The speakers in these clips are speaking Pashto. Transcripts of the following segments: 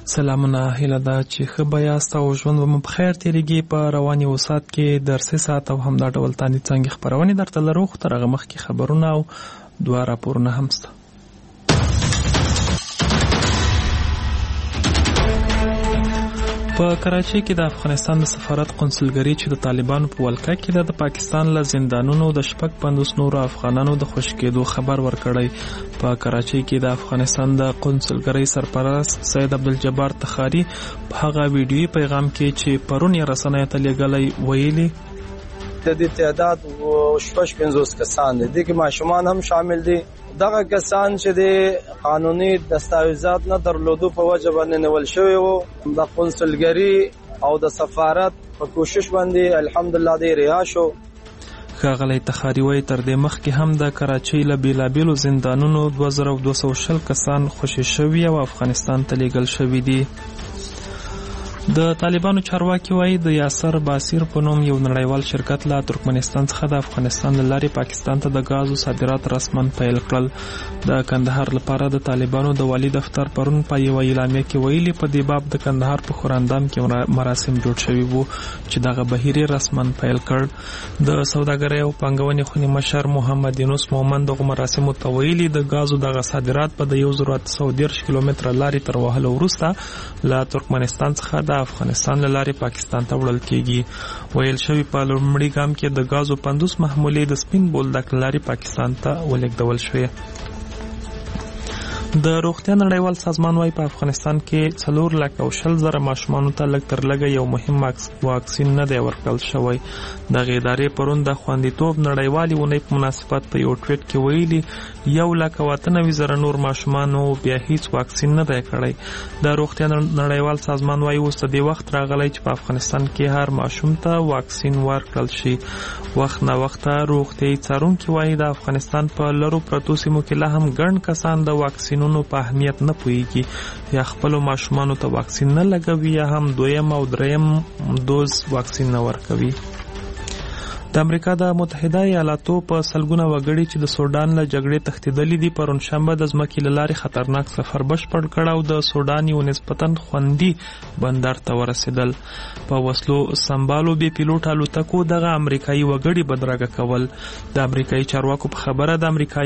سلامونه، هیله ده چې ښه به یاست او ژوند به مو په خیر تېرېږي. په رواني وسات کې درسي ساعت او همدا ډول تاني څانګې خپرونې درته لرو، خو تر هغه مخکې خبرونه او 2 راپورونه هم شته. په کراچۍ کې د افغانستان د سفارت قونسلګري چې د طالبانو په ولکه کې ده، د پاکستان له زندانونو د 50 نورو افغانانو د خوشي کېدو خبر ورکړی. په کراچۍ کې د افغانستان د قونسلګرۍ سرپرست سید عبدالجبار تخاري په هغه ویډیويي پیغام کې چې پرون یې رسنیو ته لیږلی ویلي د دې تعداد 50 کسان دي، دغه ماشومان هم شامل دي. دغه کسان چې د قانوني دستاویزات نه درلودو په وجه باندې نیول شوی وو، د قونسلګري او د سفارت په کوشش باندې الحمدلله دې رها شو. ښاغلی تخاري وایي تر دې مخکې هم د کراچۍ له بېلابېلو زندانونو 2220 کسان خوشي شوي او افغانستان ته لیږل شوي دي. د طالبانو چارواکي وایي د یاسر باسیر په نوم یو نړیوال شرکت له ترکمنستان څخه د افغانستان له لارې پاکستان ته د غازو صادرات رسما پیل کړل. د کندهار لپاره د طالبانو د والي دفتر پرون په یوه اعلامیه کې ویلي په دې باب د کندهار په خوراندام کې مراسم جوړ شوي وو چې دغه بهیر رسما پیل کړ. د سوداګرۍ او پانګونې خونې مشر محمد یونس مومن دغه مراسمو ته ویلي د غازو دغه صادرات په د 1830 کیلومتره لارې تر وهلو وروسته له ترکمنستان څخه د افغانستان له لارې پاکستان ته وړل کېږي. ویل شوي په لومړي ګام کې د غازو 50 محمولې د سپین بولدک له لارې پاکستان ته ولېږدول شوې. د روغتیا نړیوال سازمان وايي په افغانستان کې 4,20,000 ماشومانو ته لږ تر لږه یو مهم واکسین نه دی ورکړل شوی. دغه ادارې پرون د خوندیتوب نړیوالې اونۍ په مناسبت په یو ټویټ کې ویلي 1,98,000 نور ماشومانو بیا هیڅ واکسین نه دی کړی. د روغتیا نړیوال سازمان وايي اوس د دې وخت راغلی چې په افغانستان کې هر ماشوم ته واکسین ورکړل شي. وخت نه وخته روغتیایي څارونکي وايي د افغانستان په لرو پرتو سیمو کې لا هم ګڼ کسان د واکسینونو په اهمیت نه پوهیږي، یا خپلو ماشومانو ته واکسین نه لګوي یا هم 2م او 3م دوز واکسین نه ورکوي. د امریکا د متحده ایالاتو په سلګونه وګړي چې د سودان له جګړې تښتېدلي دي پرون شنبه د ځمکې له لارې خطرناک سفر بشپړ کړ او د سودان یو نسبتاً خوندي بندر ته ورسېدل. په وسلو سمبالو بې پیلوټ الوتکو دغه امریکایي وګړي بدرګه کول. د امریکایي چارواکو په خبره د امریکا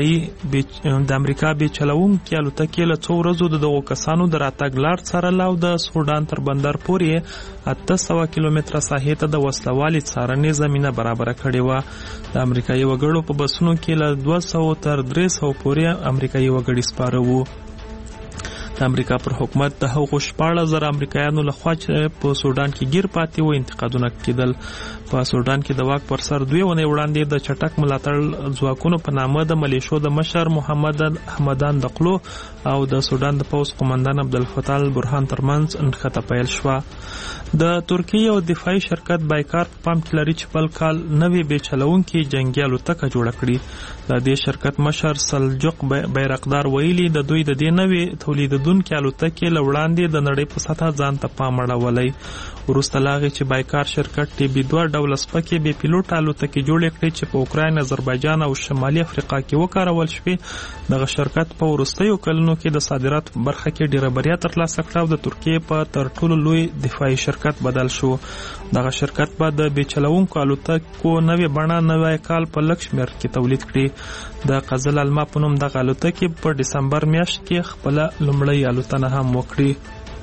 بې چلوونکې الوتکې له څو ورځو د دغو کسانو د راتګ لار څارله او د سودان تر بندر پورې 800 کیلومتره ساحې ته د وسلوالې څارنې زمینه برابره کړې وه. د امریکایي وګړو په بسونو کې له 200 تر 300 پورې امریکایي وګړي سپاره وو. د امریکا پر حکومت د هغو 14,000 امریکایانو لخوا چې په سودان کې گیر پاتې وو انتقادونه کېدل. په سودان کې د واک پر سر 2 ونې وړاندې د چټک ملاتړ ځواکونو په نامه د ملیشو د مشر محمد حمدان دقلو او د سودان د پوځ قومندان عبدالفتاح البرهان ترمنځ نښته پیل شوه. د ترکیې او دفاعي شرکت بایکار په پام کې لري چې بل کال نوې بې چلوونکې جنګي الوتکه جوړه کړي. د دې شرکت مشر سلجوق بیرقدار ویلي د دوی د دې نوې تولیدونکې الوتکې له وړاندې د نړۍ په سطحه ځان ته پام اړولی. وروسته له هغې چې بایکار شرکت TB2 ډوله سپکې بې پیلوټه الوتکې جوړې کړې چې په اوکراین، آذربایجان او شمالي افریقا کې وکارول شوې، دغه شرکت په وروستیو کلونو کې د صادراتو په برخه کې ډېره بریا ترلاسه کړه او د ترکیې په تر ټولو لوی دفاعي شرکت بدل شو. دغه شرکت به د بې چلوونکو الوتکو نوې بڼه نوی کال په لږ شمېر کې تولید کړي. د قزل الما په نوم دغه الوتکې په ډسمبر میاشت کې خپله لومړۍ الوتنه هم وکړي.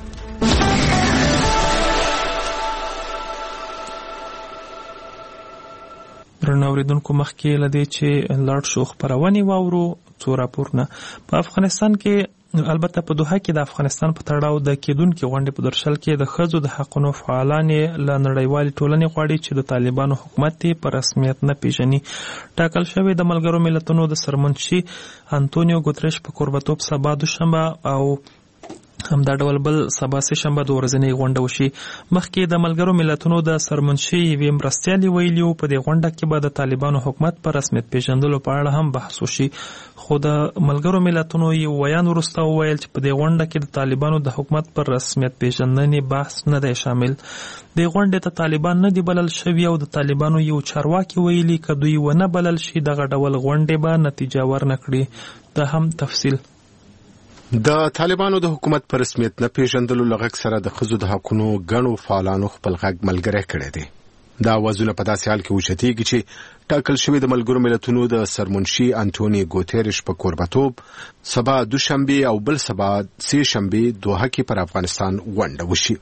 درنو اوریدونکو، مخکې له دې چې لاړ شو خپرونې واورو څو راپورونه. په افغانستان کې البته په دوحه کې د افغانستان په تړاو د کېدونکې غونډې په درشل کې د ښځو د حقونو فعالان له نړیوالې ټولنې غواړي چې د طالبانو حکومت په رسمیت نه پیژني. ټاکل شوی د ملګرو ملتونو د سرمنشي انتونیو ګوتریش په کوربتوب سبا دوشنبه او همدا ډول بل سبا سه شنبه د ورځنۍ غونډه وشي. مخکې د ملګرو ملتونو د سرمنشي یوې مرستیالې ویلي وو په دې غونډه کې به د طالبانو حکومت په رسمیت پیژندلو په اړه هم بحث وشي، خو د ملګرو ملتونو یو ویان وروسته وویل چې په دې غونډه کې د طالبانو د حکومت پر رسمیت پیژندنې بحث نه دی شامل. د غونډې ته طالبان نه دی بلل شوي او د طالبانو یو چارواکي ویلي که دوی ونه بلل شي دغه ډول غونډې به نتیجه ورنه کړي. دا هم تفصیل د طالبانو د حکومت پر رسمیت نه پیژندلو لغک سره د ښځو د حقونو ګڼو فعالانو خپل غږ ملګری کړی دی. دا آوازونه په داسې حال کې اوچتېږي چې ټاکل شوي د ملګرو ملتونو د سرمنشي انټوني ګوتریش په کوربتوب سبا دوشنبه او بل سبا سه شنبه دوحه کې پر افغانستان غونډه وشي.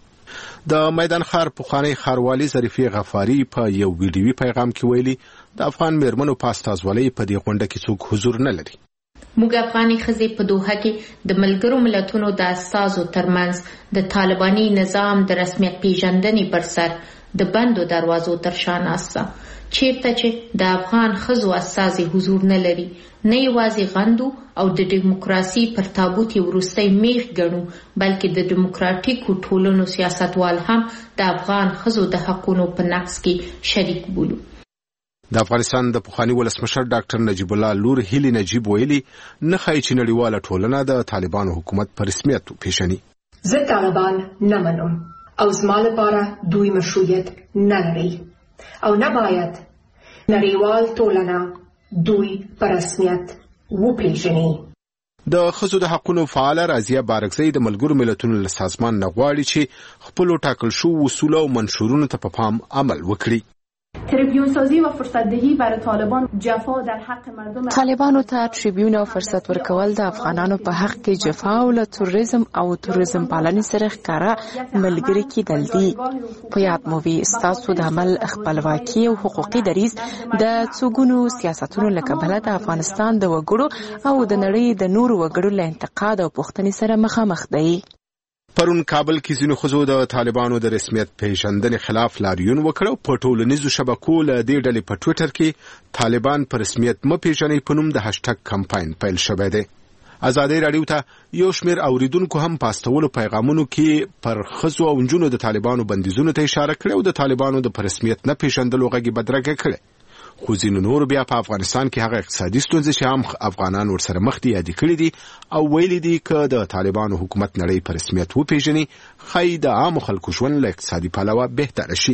د میدان ښار پخوانی ښاروالي ظریفې غفاري په یو ویډیوي پیغام کې ویلي د افغان میرمنو په استازولۍ په دې غونډه کې څوک حضور نه لري. موږ افغاني ښځې په دوحه کې د ملګرو ملتونو د استازو ترمنځ د طالباني نظام د رسمیت پیژندنې پر سر د بندو دروازو تر شا ناسته، چیرته چې د افغان ښځو استازي حضور نه لري، نه یوازې غندو او د ډیموکراسي پر تابوت یې وروستی میخ ګڼو، بلکې د ډیموکراټیکو ټولنو سیاستوال هم د افغان ښځو د حقونو په نقض کې شریک بولو. د افغانستان د پخوانی ولسمشر ډاکټر نجیب الله لور هیلی نجیب ویلي نه ښایي چې نړیواله ټولنه د طالبانو حکومت په رسمیت وپیژني. زه طالبان نه منم او زما لپاره دوی مشروعیت نه لري او نه باید نړیوال ټولنه دوی په رسمیت وپیژني. د ښځو د حقونو فعاله رازیه بارکزی د ملګرو ملتونو له سازمان نه غواړي چې خپلو ټاکل شوو اصولو او منشورونو ته په پام عمل وکړي. تریبیون سازی و فرصت دهی برای طالبان جفا در حق مردم. طالبانو ته تریبیون او فرصت ورکول د افغانانو په حق کې جفا او له تروریزم او تروریزم پالنې سره ښکاره ملګری کېدل دي. په یاد مو وي ستاسو د عمل خپلواکي او حقوقي دریځ د څوګونو سیاستونو له کبله د افغانستان د وګړو او د نړۍ د نورو وګړو له انتقاد او پوښتنې سره مخامخ دی. پرون کابل کې ځینو ښځو د طالبانو د رسمیت پیژندنې خلاف لاریون وکړ. په ټولنیزو شبکو له دې ډلې په ټویټر کې طالبان په رسمیت مپیژنئ په نوم د هاشټګ کمپاین پیل شوی دی. ازادي راډیو ته یو شمېر اوریدونکو هم په استولو پیغامونو کې پر ښځو او نجونو د طالبانو بندیزونو ته اشاره کړې او د طالبانو د په رسمیت نه پیژندلو غږ یې بدرګه کړې. خو ځینو نور بیا په افغانستان کې هغه اقتصادي ستونزې چې هم افغانان ورسره مخ دي یادې کړي دي او ویلي دي که د طالبانو حکومت نړۍ په رسمیت وپیژني ښایي د عامو خلکو ژوند له اقتصادي پلوه بهتره شي.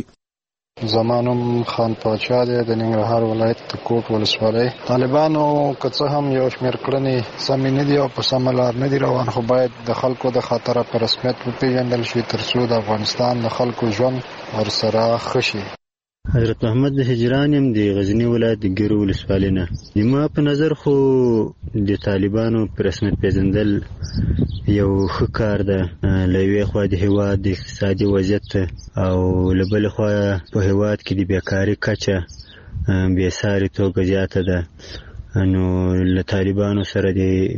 زما نوم خان پاچا دی د ننګرهار ولایت د کوټ ولسوالۍ. طالبانو که څه هم یو شمېر کړنې سمې نه دي او په سمه لار نه دي روان، خو باید د خلکو د خاطره په رسمیت وپیژندل شي تر څو د افغانستان د خلکو ژوند ورسره ښه شي. حضرت محمد هجران یم د غزنی ولایت د ګیرو ولسوالۍ نه. زما په نظر خو د طالبانو په رسمیت پیژندل یو ښه کار ده. له یوې خوا د هېواد د اقتصادي وضعیت او له بلې خوا په هېواد کې د بیکاري کچه بېساري توګه زیاته ده. نو له طالبانو سره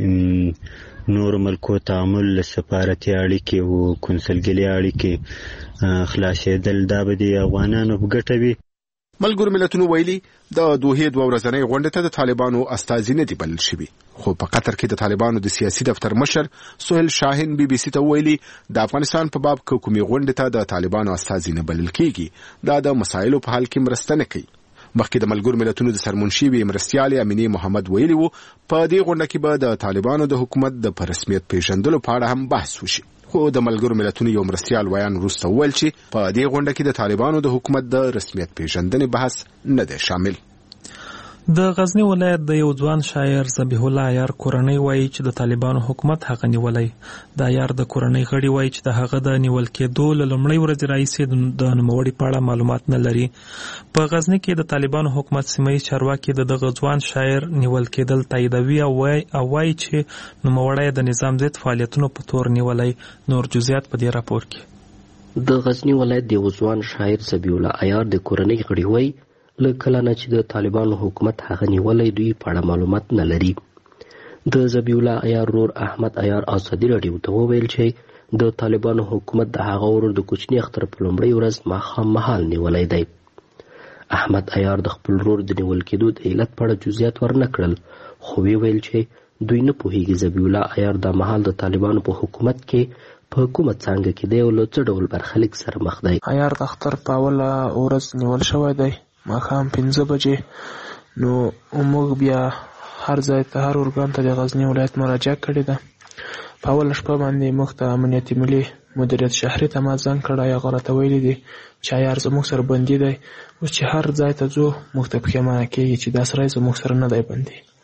د نور ملکو تعامل له سفارتي اړیکې او کنسلګرۍ اړیکې خلاصېدل دا به د افغانانو په ګټه وي. ملګرو ملتونو ویلي د دوحې 2 ورځنۍ غونډې ته د طالبانو استازي نه دي بلل شوي. خو په قطر کې د طالبانو د سیاسي دفتر مشر سهیل شاهین BBC ته ویلي د افغانستان په باب کومې غونډې ته د طالبانو استازي نه بلل کیږي دا د مسایلو په حل کې مرسته نه کوي. مخکې د ملګرو ملتونو د سرمنشي مرستیالې امینې محمد ویلي وو په دې غونډه کې به د طالبانو د حکومت د په رسمیت پیژندلو په اړه هم بحث وشي. خو د ملګرو ملتونو یو مرستیال ویان وروسته وویل چې په دې غونډه کې د طالبانو د حکومت د رسمیت پیژندنې بحث نه دی شامل. د غزنی ولایت د یو ځوان شاعر ذبیح الله عیار کورنۍ وایي چې د طالبانو حکومت هغه نیولی. د عیار د کورنۍ غړي وایي چې د هغه د نیول کېدو له لومړۍ ورځې راهیسې د نوموړي په اړه معلومات نه لري. په غزنی کې د طالبانو حکومت سیمه‌ییز چارواکي د دغه ځوان شاعر نیول کېدل تاییدوي او وایي چې نوموړی د نظام ضد فعالیتونو په تور نیولی. نور جزئیات په دې راپور کې. د غزنی ولایت د یو ځوان شاعر ذبیح الله عیار د کورنۍ غړي وایي له کله نه چې د طالبانو حکومت هغه نیولی دوی په اړه معلومات نه لري. د ذبیح الله عیار ورور احمد عیار ازادي راډیو ته وویل چې د طالبانو حکومت د هغه ورور د کوچني اختر په لومړۍ ورځ ماښام مهال نیولی دی. احمد عیار د خپل ورور د نیول کېدو د علت په اړه جزئیات ورنه کړل، خو ویل چې دوی نه پوهیږي ذبیح الله عیار د مهال د طالبانو په حکومت کې په کومه څانګه کې دی او له څه ډول برخلیک سره مخ دی. عیار د اختر په اوله ورځ نیول شوی دی ماښام 5 بجې. نو موږ بیا هر ځای ته هر ارګان ته د غزنی ولایت مراجعه کړې ده. په اوله شپه باندې موږ ته امنیتي ملي مدیریت شهري ته ما زنګ کړی، هغه راته ویلي دي چې عیار زموږ سره بندي دی. اوس چې هر ځای ته ځو موږ ته پښیمانه کېږي چې دا سړی زموږ سره نه دی بندي.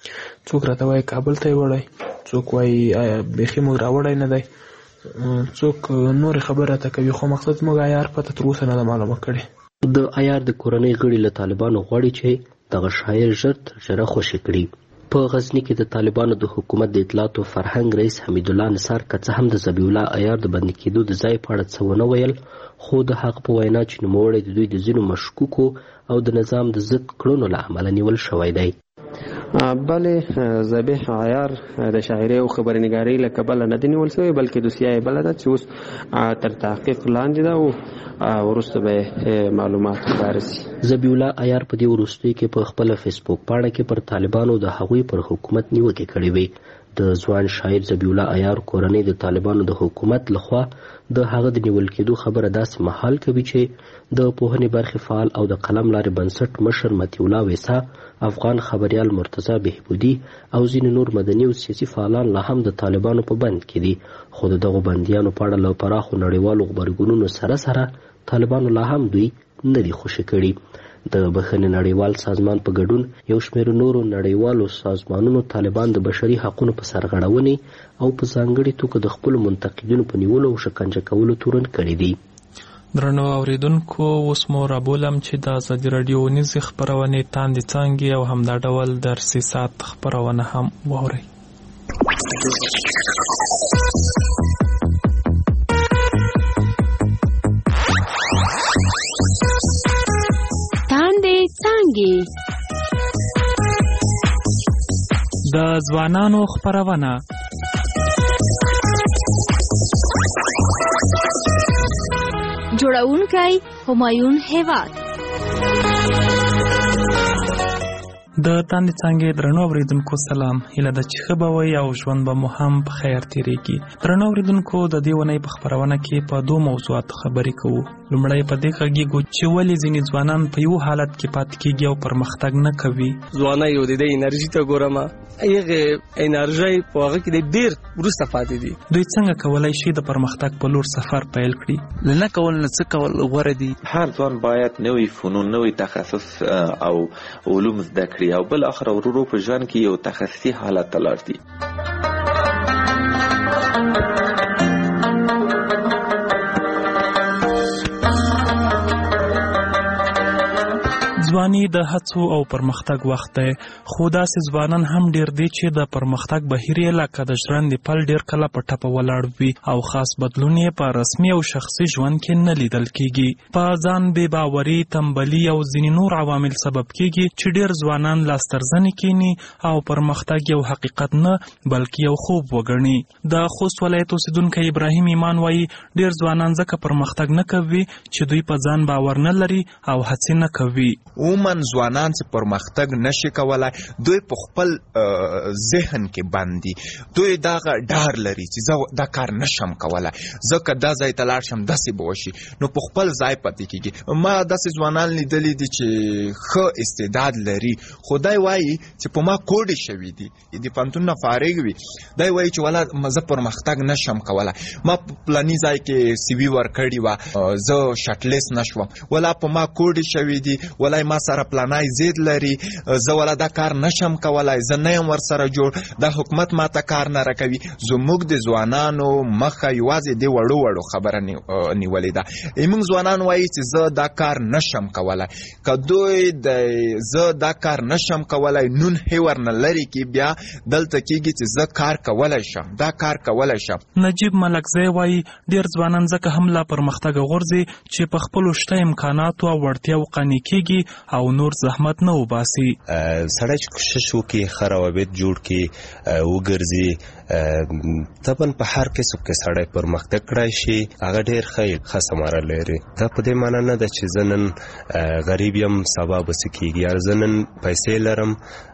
څوک راته وایي کابل ته یې وړی، څوک وایي بیخي موږ راوړی نه دی، څوک نورې خبرې راته کوي، خو مقصد موږ عیار پته تر اوسه نه ده معلومه کړې. د عیار د کورنۍ غړي له طالبانو غواړي چې دغه شاعر ژر تر ژره خوشي کړي. په غزني کې د طالبانو د حکومت د اطلاعات او فرهنګ رئیس حمید الله نثار که څه هم د ذبیح الله عیار د بندي کېدو د ځای په اړه څه ونه ویل، خو د هغه په وینا چې نوموړی د دوی د ځینو مشکوکو او د نظام د ضد کړنو له امله نیول شوی دی. بلې ذبیح عیار د شاعرۍ او خبرنګارۍ له کبله نه دی نیول شوی، بلکې دوسیه یې بله ده چې اوس تر تحقیق لاندې ده او وروسته به معلومات ښکاره شي. ذبیح الله عیار په دې وروستیو کې په خپله فیسبوک پاڼه کې پر طالبانو د هغوی پر حکومت نیوکې کړې وې. د ځوان شاعر ذبیح الله عیار کورنۍ د طالبانو د حکومت لخوا د هغه د نیول کېدو خبره داسې مهال کوي چې د پوهنې برخې فعال او د قلم لارې بنسټ مشر مطیع الله ویسا، افغان خبریال مرتضی بهبودي او ځینې نور مدني او سیاسي فعالان لا هم د طالبانو په بند کې دي. خو د دغو بندیانو په اړه له پراخو نړیوالو غبرګونونو سره طالبانو لا هم دوی نه دي خوشي کړي. د بخښنې نړیوال سازمان په ګډون یو شمېر نورو نړیوالو سازمانونو طالبان د بشري حقونو په سرغړونې او په ځانګړې توګه د خپلو منتقدینو په نیولو او شکنجه کولو تورن کړي دي. درنو اوریدونکو، اوس مو رابولم چې د ازادي راډیو ونیزې خپرونې تاندې څانګې او همدا ډول درسي ساعت خپرونه هم واورئ. د ځوانانو خپرونه. جوړونکی همایون هیواد. د تاندې څانګې درنو اوریدونکو سلام، هیله ده چې ښه به وئ او ژوند به مو هم په خیر تېرېږي. درنو اوریدونکو، د دې اونۍ په خپرونه کې په 2 موضوعاتو خبرې کوو. لومړی په دې غږیږو چې ولې ځینې ځوانان په یو حالت کې پاتې کېږي او پرمختګ نه کوي. ځوانۍ یو د دې انرژي ته ګورم، هغه انرژي په هغه کې ډېر وروسته پاتې دي. دوی څنګه کولی شي د پرمختګ په لور سفر پیل کړي؟ نه کول نه څه کول غوره دي. هر ځوان باید نوې فنون، نوې تخصص او علوم زده کړي او بل اخر ورو په ژوند کې یو تخصصي حالت ته لاړ شي. ځواني د هڅو او پرمختګ وخت دی، خو داسې ځوانان هم ډیر دي چې د پرمختګ بهیر یې لکه د ژرندې پل ډیر کله په ټپه ولاړ وي او خاص بدلون یې په رسمي او شخصي ژوند کې نه لیدل کیږي. په ځان بې باوري، تنبلي او ځینې نور عوامل سبب کیږي چې ډیر ځوانان لاسترزنې کینی او پرمختګ یو حقیقت نه بلکې یو خوب وګڼي. د خوست ولایت اوسیدونکی ابراهیم ایمان وایي ډیر ځوانان ځکه پرمختګ نه کوي چې دوی په ځان باور نه لري او هڅې نه کوي. عموماً ځوانان چې پرمختګ نشي کولای، دوی په خپل ذهن کې باندې دوی دا ډار لري چې زه دا کار نشم کولای، ځکه دا ځای ته لاړ شم داسې به وشي، نو په خپل ځای پاتې کېږي. ما داسې ځوانان لیدلي دي چې ښه استعداد لري، خو دی وایي چې په ما کوډې شوي دي، د پوهنتون نه فارغ وي، دی وایي چې والا زه پرمختګ نشم کولای، ما په پلاني ځای کې سی وي ورکړې وه، زه شټلیست نشوم، والا په ما کوډې شوي دي، والا ما سره پلانای زید لري، زه والا دا کار نشم کولای، زه نه یم ورسره جوړ، دا حکومت ما ته کار نه راکوي. زموږ د ځوانانو مخه یوازې د وړو وړو خبره نیولې ده. موږ ځوانان وایي چې زه دا کار نشم کولای، که دوی د زه دا کار نشم کولای نون هیور نه لري کې بیا دلته کېږي چې زه کار کولی شم، دا کار کولی شم. نجیب ملکزی وایي ډېر ځوانان ځکه هم لا پرمختګ غورځي چې په خپلو شته امکاناتو او وړتیاو قانع کېږي او نور زحمت نه وباسي. سړی چې کوشش وکړي، ښه روابط جوړ کړي، وګرځي، طبعا په هر کسب کې سړی پرمختګ کړی شي، هغه ډېر ښه ثمره لري. دا په دې معنی نه ده چې زه نن غریب یم سبا به څه کېږي، یا زه نن پیسې لرم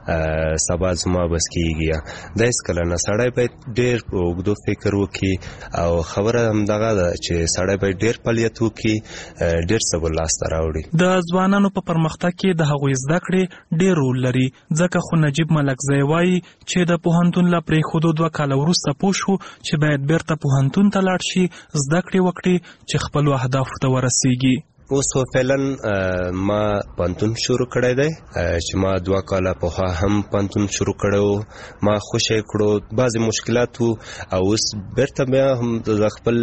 سبا زما بس کېږي، دا هېڅکله نه. سړی باید ډېر په اوږدو فکر وکړي او خبره همدغه ده چې سړی باید ډېر فعالیت وکړي، ډېر څه به لاسته راوړي. د ځوانانو په پرمختګ کې د هغوی زده کړې ډېر رول لري، ځکه خو نجیب ملکزی وایي چې د پوهنتون له پرېښودو 2 کاله وروسته پوه شو چې باید بیرته پوهنتون ته لاړ شي، زده کړې وکړي چې خپلو اهدافو ته ورسیږي. اوس فعلا ما پانتون شروع کړی دی چې ما 2 کاله پخوا هم پانتون شروع کړو ما خوشی کړو بعضې مشکلات وو او اوس بیرته بیا هم د خپل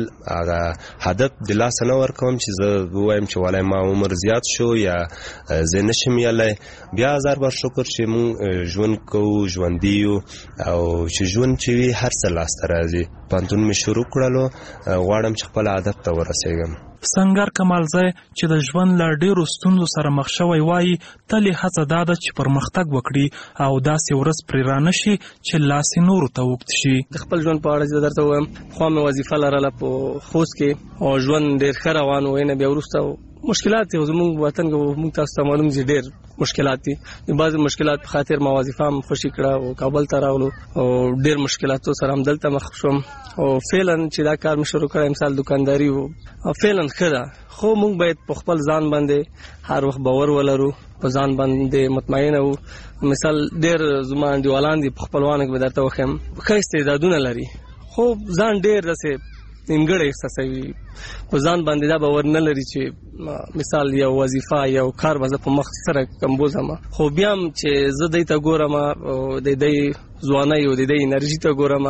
هدف د لاسه نه ورکوم چې زه ووایم چې والای ما عمر زیات شو یا زه نشم یلی بیا هزار بار شکر چې مونږ ژوند کوو ژوندي یو او چې ژوند چې وي هر څه لاسته راځي پانتون مې شروع کړلو غواړم چې خپل هدف ته ورسېږم. سنگر کمالزی چې د ژوند له ډیرو ستونزو سره مخ شوی وایي تل یې هڅه دا ده چې پرمختګ وکړي او داسې ورځ پرې رانشي چې لاس یې نورو ته اوږد شي. د خپل ژوند په اړه زه درته وایم خوا مې وظیفه لرله په خوست کې او ژوند ډېر ښه روان و نه بیا وروسته مشکلات دي زموږ وطن کې موږ تاسو ته معلوم دي ډېر مشکلات دي بعضې مشکلات په خاطر ما وظیفه هم خوشي کړه او کابل ته راغلو او ډېر مشکلاتو سره هم دلته مخ شوم او فعلا چې دا کار مې شروع کړی مثال دکانداري و فعلا ښه ده خو موږ باید په خپل ځان باندې هر وخت باور ولرو په ځان باندې مطمئنه وو مثال ډېر زما انډیوالان دي په خپلوانو کې به درته وښیم ښه استعدادونه لري خو ځان ډېر داسې نیمګړی احساسوي په ځان باندې دا باور نه لري چې مثال یو وظیفه یو کار به زه په مخ سره کمبوزم خو بیا هم چې زه دی ته ګورم او د دی ځوانۍ او د دی انرژي ته ګورم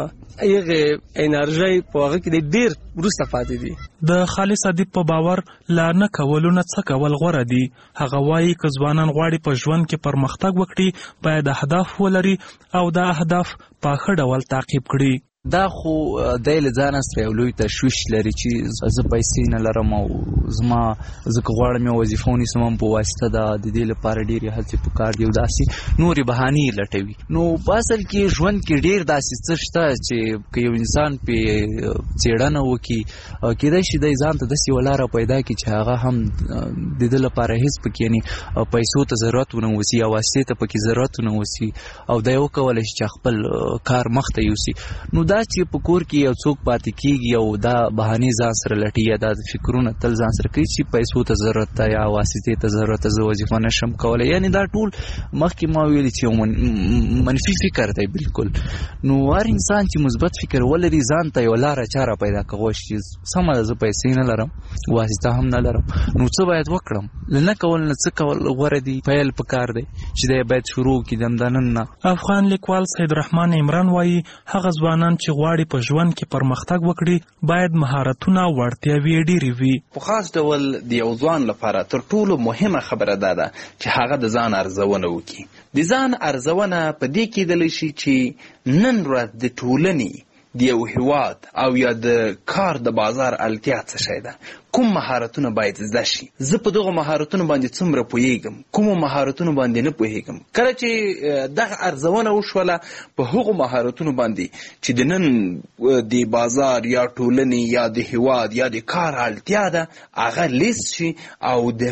هغې انرژۍ په هغه کې ډېر وروسته پاتې دي. د خالص ادیب په باور لا نه کولو نه څه کول غوره دي. هغه وایي که ځوانان غواړي په ژوند کې پرمختګ وکړي باید اهداف ولري او دا اهداف په ښه ډول تعقیب کړي. دا خو دی له ځانه سره یو لوی تشویش لري چې زه پیسې نه لرم او زما زه که غواړم یو وظیفه ونیسم هم په واسطه د دې لپاره ډېرې هڅې پکار دي او داسې نورې بهانې لټوي. نو په اصل کې ژوند کې ډېر داسې څه شته چې که یو انسان پې څېړنه وکړي کېدای شي دی ځان ته داسې یوه لاره پیدا کړي چې هغه هم د ده لپاره هېڅ پکې یعنې پیسو ته ضرورت ونه اوسي یا واسطې ته پکې ضرورت ونه اوسي او دی وکولی شي چې خپل کار مخ ته یوسي. نو دا چې په کور کې یو څوک پاتې کېږي او دا بهانې ځان سره لټي یا دا فکرونه تل ځان سره کوي چې پیسو ته ضرورت ده یا واسطې ته ضرورت ده زه وظیفه نشم کولی یعنې دا ټول مخکې ما ویلي چې یو منفي فکر دی بالکل. نو هر انسان چې مثبت فکر ولري ځان ته یو لاره چاره پیدا کولی شي سمه ده زه پیسې نه لرم واسطه هم نه لرم نو څه باید وکړم له نه کول نه څه کول غوره دي پیل پکار دی چې دی باید شروع کړي دمدنن نه. افغان لیکوال سید رحمان عمران وایي هغه ځوانان چې غواړي په ژوند کې پرمختګ وکړي باید مهارتونه او وړتیاوې ډېرې وي. په خاص ډول د یو ځوان لپاره تر ټولو مهمه خبره دا ده چې هغه د ځان ارزونه وکړي. د ځان ارزونه په دې کېدلی شي چې نن ورځ د ټولنې د یو هیواد او یا د کار د بازار اړتیا څه شی ده کوم مهارتونه باید زده شي زه په دغه مهارتونو باندې څومره پوهیږم کومو مهارتونو باندې نه پوهیږم. کله چې دغه ارزونه وشوله په هغو مهارتونو باندې چې د نن د بازار یا ټولنې یا د هیواد یا د کار اړتیا ده هغه لیست شي او د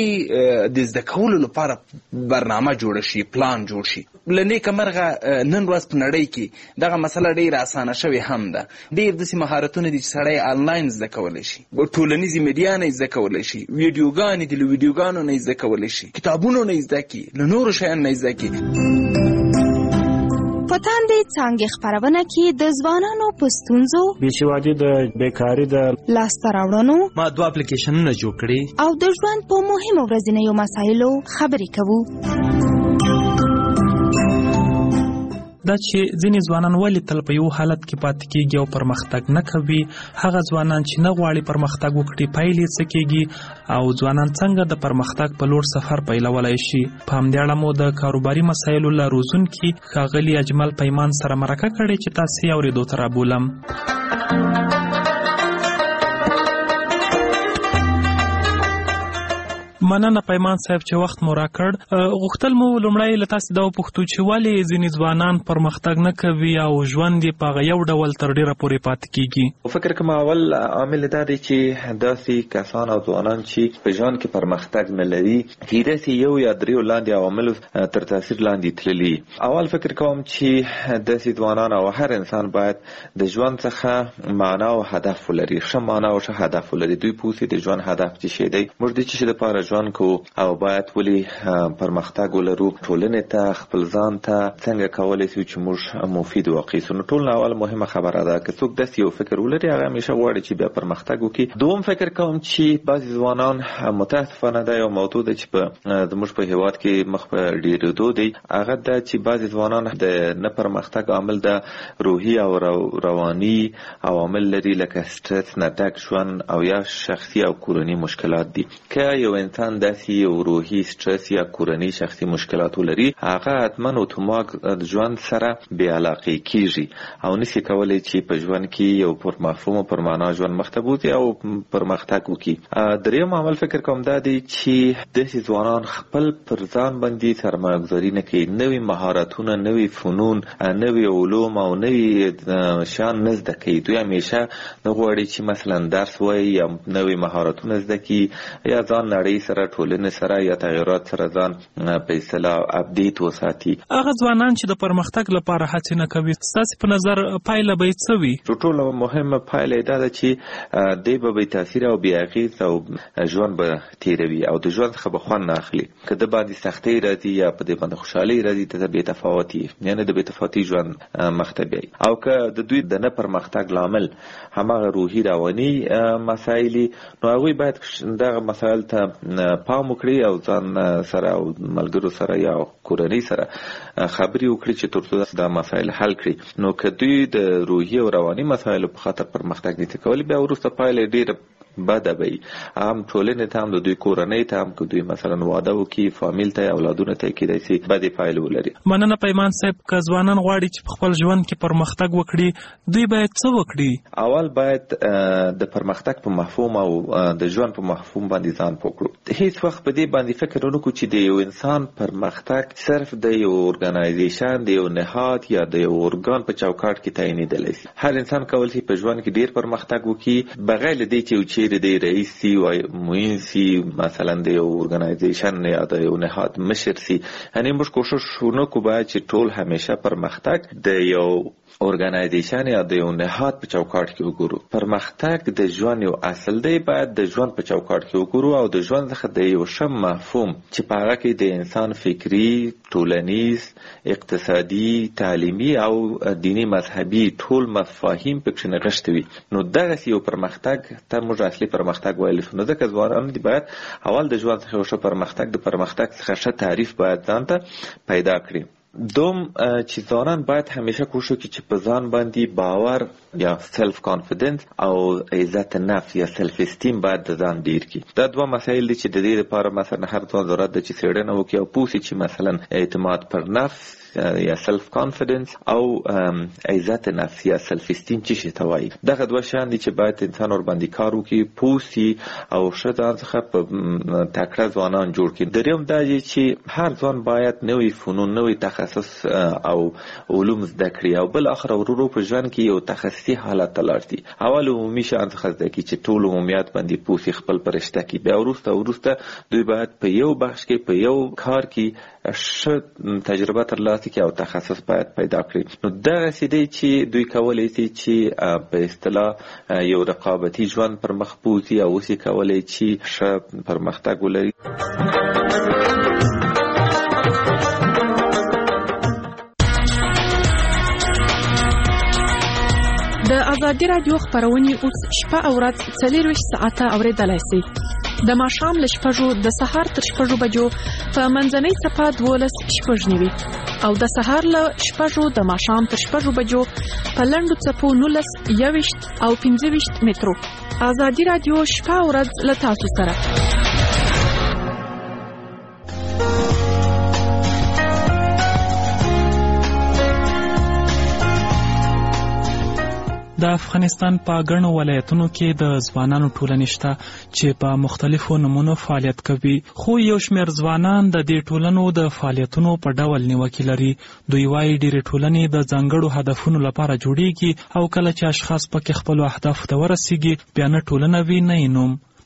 هغې د زده کولو لپاره برنامه جوړه شي پلان جوړ شي. له نیکه مرغه نن ورځ په نړۍ کې دغه مسله ډېره اسانه شوې هم ده. ډېر داسې مهارتونه دي چې سړی آنلاین زده کولی شي ټولنیزې میډیا نه زده کولی شي ویډیوګانې دي له ویډیوګانو نه زده کولی شي کتابونو نه زده کړي له نورو شیانو نه زده کړي. په تاندې څانګې خپرونه کې د ځوانانو په ستونزو بېسوادي د بیکاري د لاسته راوړنو ما 2 اپلیکیشنونه جوړ کړي او د ژوند په مهمو ورځنیو مسایلو خبرې کوو. دا چې ځینې ځوانان ولې تل په یو حالت کې پاتې کېږي او پرمختګ نه کوي هغه ځوانان چې نه غواړي پرمختګ وکړي پیل یې څه کېږي او ځوانان څنګه د پرمختګ په لور سفر پیلولی شي. په همدې اړه مو د کاروباري مسایلو له روزونکي ښاغلي اجمل پیمان سره مرکه کړې چې تاسې یې اورېدو ته رابولم. مننه پیمان صاحب چې وخت مو راکړ. غوښتل مو لومړی له تاسې دا وپوښتو چې ولې ځینې ځوانان پرمختګ نه کوي او ژوند یې په هغه یو ډول تر ډېره پورې پاتې کېږي. فکر کوم اول عامل دا دی چې داسې کسان او ځوانان چې په ژوند کې پرمختګ نه لري کېدای شي یو یا درېو لاندې عواملو تر تاثیر لاندې تللي. اول فکر کوم چې داسې ځوانان او هر انسان باید د ژوند څخه معنا او هدف ولري ښه معنا او ښه هدف ولري. دوی پوه سي د ژوند هدف څه شی دی موږ د څه شي دپاره ژوند ځوانان کو او باید ولې پرمختګ ولرو، ټولنې ته خپل ځان ته څنګه کولای شو چې موږ مفید واقع سو. نو ټول اول مهمه خبره ده که څوک داسې یو فکر ولري هغه همیشه غواړي چې بیا پرمختګ وکړي. دوم فکر کوم چې بعضې ځوانان متاسفانه دا یو موضوع ده چې په زموږ په هیواد کې مخ په ډېرېدو دی، هغه ده چې بعضې ځوانان د نه پرمختګ عامل د روحي او رواني عوامل لري لکه سټرس نه ډک ژوند او یا شخصي او کورني مشکلات دي. که یو انسان داسې یو روحي سټرس یا کورني شخصي مشکلات ولري هغه حتما اتومات ژوند سره بې علاقې کیږي او نشي کولی چې په ژوند کې یو پر مفهوم او پر معنا ژوند مخته بوځي او پرمختګ وکړي. دریم عامل فکر کوم دا دی چې داسې ځوانان خپل پر ځان باندې سرمایه‌ګذاري نه کوي، نوي مهارتونه، نوي فنون، نوي علوم او نوي شیان نه زده کوي. دوی همیشه نه غواړي چې مثلا درس وایي یا نوي مهارتونه زده کړي یا ځان نړۍ سره، ټولنې سره یا تغیرات سره ځان په اصطلاح اپډیټ وساتي. هغه ځوانان چې د پرمختګ لپاره هڅې نه کوي، ستاسو په نظر پایله به څه وي؟ ټولو مهمه پایله دا ده چې دی به تاثیر او بې اغېز او ژوند به تیروي او د ژوند څخه به خوند نه اخلي. که د باندې سختۍ راځي یا په دې باندې خوشحالۍ راځي ته بې تفاوتي، یعنې د بې تفاوتي ژوند مخته بیایي. او که د دوی د نه پرمختګ لامل هماغه روحي رواني مسایل نو هغوی باید دغه مسایل ته پام وکړي او ځان سره او ملګرو سره یا کورنۍ سره خبرې وکړي چې ترڅو دا مسایل حل کړي. نو که دوی د روحي او رواني مسایلو په خاطر پرمختګ نشي کولی بیا وروسته پایله ډېره بده به وي، هم ټولنې ته هم د دوی کورنۍ ته هم که دوی مثلا واده وکړي فامیل ته اولادونو ته کېدای شي بدې پایلې ولري. مننه پیمان صاحب. که ځوانان غواړي چې په خپل ژوند کې پرمختګ وکړي دوی باید څه وکړي؟ اول باید د پرمختګ په مفهوم او د ژوند په مفهوم باندې ځان پوه کړو. هیڅ وخت په دې باندې فکر ونه کړو چې د یو انسان پرمختګ صرف د یو ارګنایزیشن، د یو نهاد یا د یو ارګان په چوکاټ کې تعینېدلی شي. هر انسان کولی شي په ژوند کې ډېر پرمختګ وکړي بغیر له دې چې چیرې د رئیس سی و معین سی مثلا د یو ارګنایزیشن یا د یو نهاد مشر سی. یعنې موږ کوشش ونکړو باید چې ټول همیشه پرمختګ د یو ارګنایزیشن یا د یو نهاد په چوکاټ کې وګورو. پرمختګ د ژوند یو اصل دی، باید د ژوند په چوکاټ کې وګورو او د ژوند څخه د یو ښه مفهوم چې په هغه کې د انسان فکري، ټولنیز، اقتصادي، تعلیمي او دینی مذهبي ټول مفاهیم پکې نغښتي وي. نو دغسې یو پرمختګ ته موږ اصلي پرمختګ ویلی شو. نو ځکه ځوانان دي باید اول د ژوند څخه یو ښه پرمختګ، د پرمختګ څخه ښه تعریف باید ځان ته پیدا کړي. دوم چې ځوانان باید همیشه کوشش وکړي چې په ځان باندې باور یا سلف کانفیډنس او عزت نفس یا سلف استیم باید د ځان ډیر کړي. دا دوه مسایل دي چې د دې لپاره مثلا هر ځوان ضرورت ده چې څېړنه وکړي او پوه شي چې مثلا اعتماد پر نفس یا سلف کانفیډنس او عزت نفس یا سلف استیم څه شي ته وایي. دغه دوه شیان دي چې باید انسان ور باندې کار وکړي، پوه شي او ښه ځان څخه په تکړه ځوانان جوړ کړي. دریم دا دی چې هر ځوان باید نوي فنون، نوي تخصص او علوم زده کړي او بل اخر ورو په ژوند کې یو تخصصي حالت ته لاړ شي. اول عمومي شیان څخه زده کړي چې ټول عمومیات باندې پوه شي، خپل پرشته کړي. بیا وروسته دوی باید په یو بخش کې په یو کار کې ښه تجربه ترلاسه کړي او تخصص باید پیدا کړي. نو دغسې دی چې دوی کولی شي چې په اصطلاح یو رقابتي ژوند پر مخ بوځي او اوس یې کولی چې ښه پرمختګ ولري. د ازادي راډیو خپرونې اوس شپه او ورځ 24 ساعته اورېدلای شئ. د ماښام له 6 د سهار تر 6 بجو په منځنۍ صفحه 12:09 او د سهار له 6 د ماښام تر 6 بجو په لنډو څپو 19 21 او 25 مترو. ازادي راډیو شپه او ورځ له تاسو سره. د افغانستان په ګڼو ولایتونو کې د ځوانانو ټولنې شته چې په مختلفو نمونو فعالیت کوي، خو یو شمېر ځوانان د دې ټولنو د فعالیتونو په ډول نیوکې لري. دوی وايي ډېرې ټولنې د ځانګړو هدفونو لپاره جوړیږي او کله چې اشخاص پکې خپلو اهدافو ته ورسیږي بیا نه ټولنه وي نه یې نوم.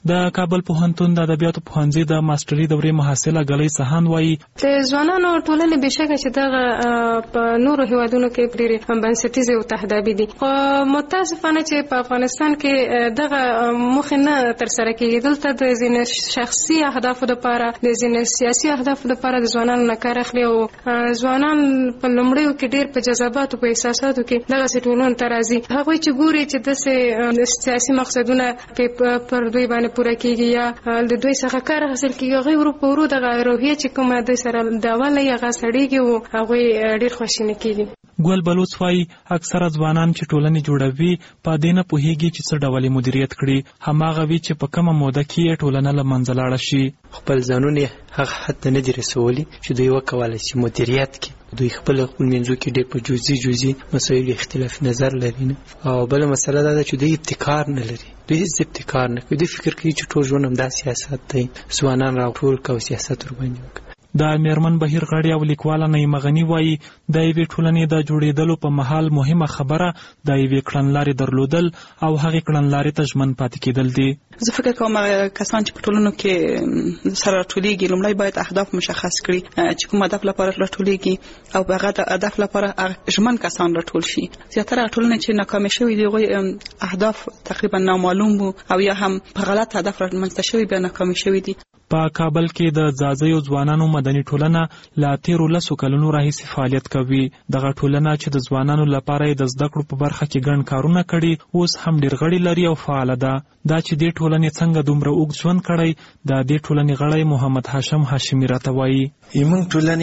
د کابل پوهنتون د ادبیاتو پوهنځي د ماستري دورې محصله ګلۍ سهان وایي د ځوانانو ټولنې بشکه چې دغه په نورو هیوادونو کې ډېرې بنسټیزې او تهدابي دي، خو متاسفانه چې په افغانستان کې دغه موخې نه ترسره کېږي. دلته د ځینې شخصي اهدافو لپاره د ځینې سیاسي اهدافو لپاره د ځوانانو نه کار اخلي او ځوانان په لومړیو کې ډېر په جذباتو په احساساتو کې دغسې ټولنو ته راځي. هغوی چې ګوري چې داسې سیاسي مقصدونه پر دوی باندې پوره کېږي یا د دوی څخه کار حاصل کېږي، هغوی ورو په ورو دغه روحیه چې کومه دوی سره د اوله یې هغه سړېږي او هغوی ډېر خواشیني کېږي. ګل بلوڅ وایي اکثره ځوانان چې ټولنې جوړوي په دې نه پوهېږي چې څه ډول مدیریت کړي، هماغه وي چې په کومه موده کې ټولنه له منځه لاړه شي. خپل ځانونه هغه حد ته نه دي رسولي چې دوی وکولای شي مدیریت کړي. دوی خپل منځو کې ډېر په جزئي مسایلو اختلاف نظر لري نه، او بله مسله دا ده چې دوی ابتکار نه لري. دوی هیڅ ابتکار نه کوي. دوی فکر کوي چې ټول ژوند همدا سیاست دی، ځوانان راټول کړه او سیاست ورباندې وکړه. د میرمن بهیر غړي او لیکواله نعیمه غني وایي د یوې ټولنې د جوړېدلو په مهال مهمه خبره د یوې کړنلارې درلودل او هغې کړنلارې ته ژمن پاتې کېدل دي. زه فکر کوم کسان چې په ټولنو کې سره راټولېږي لومړی باید اهداف مشخص کړي چې کوم هدف لپاره راټولېږي او په هغه هدف لپاره ژمن کسان راټول شي. زیاتره ټولنې چې ناکامې شوي دي هغوی اهداف تقریبا نامعلوم وو او یا هم په غلط هدف رامنځته شوي بیا ناکامې شوي دي. په کابل کې د ځاځیو ځوانانو مدني ټولنه لا 13 کلونو راهیسې فعالیت کوي. دغه ټولنه چې د ځوانانو لپاره د زده کړو په برخه کې ګڼ کارونه کړي اوس هم ډېر غړي لري او فعاله ده. دا چې دې ټولنې څنګه دومره اوږد ژوند کړی د دې ټولنې غړی محمد هاشم هاشمي راته وایي. موږ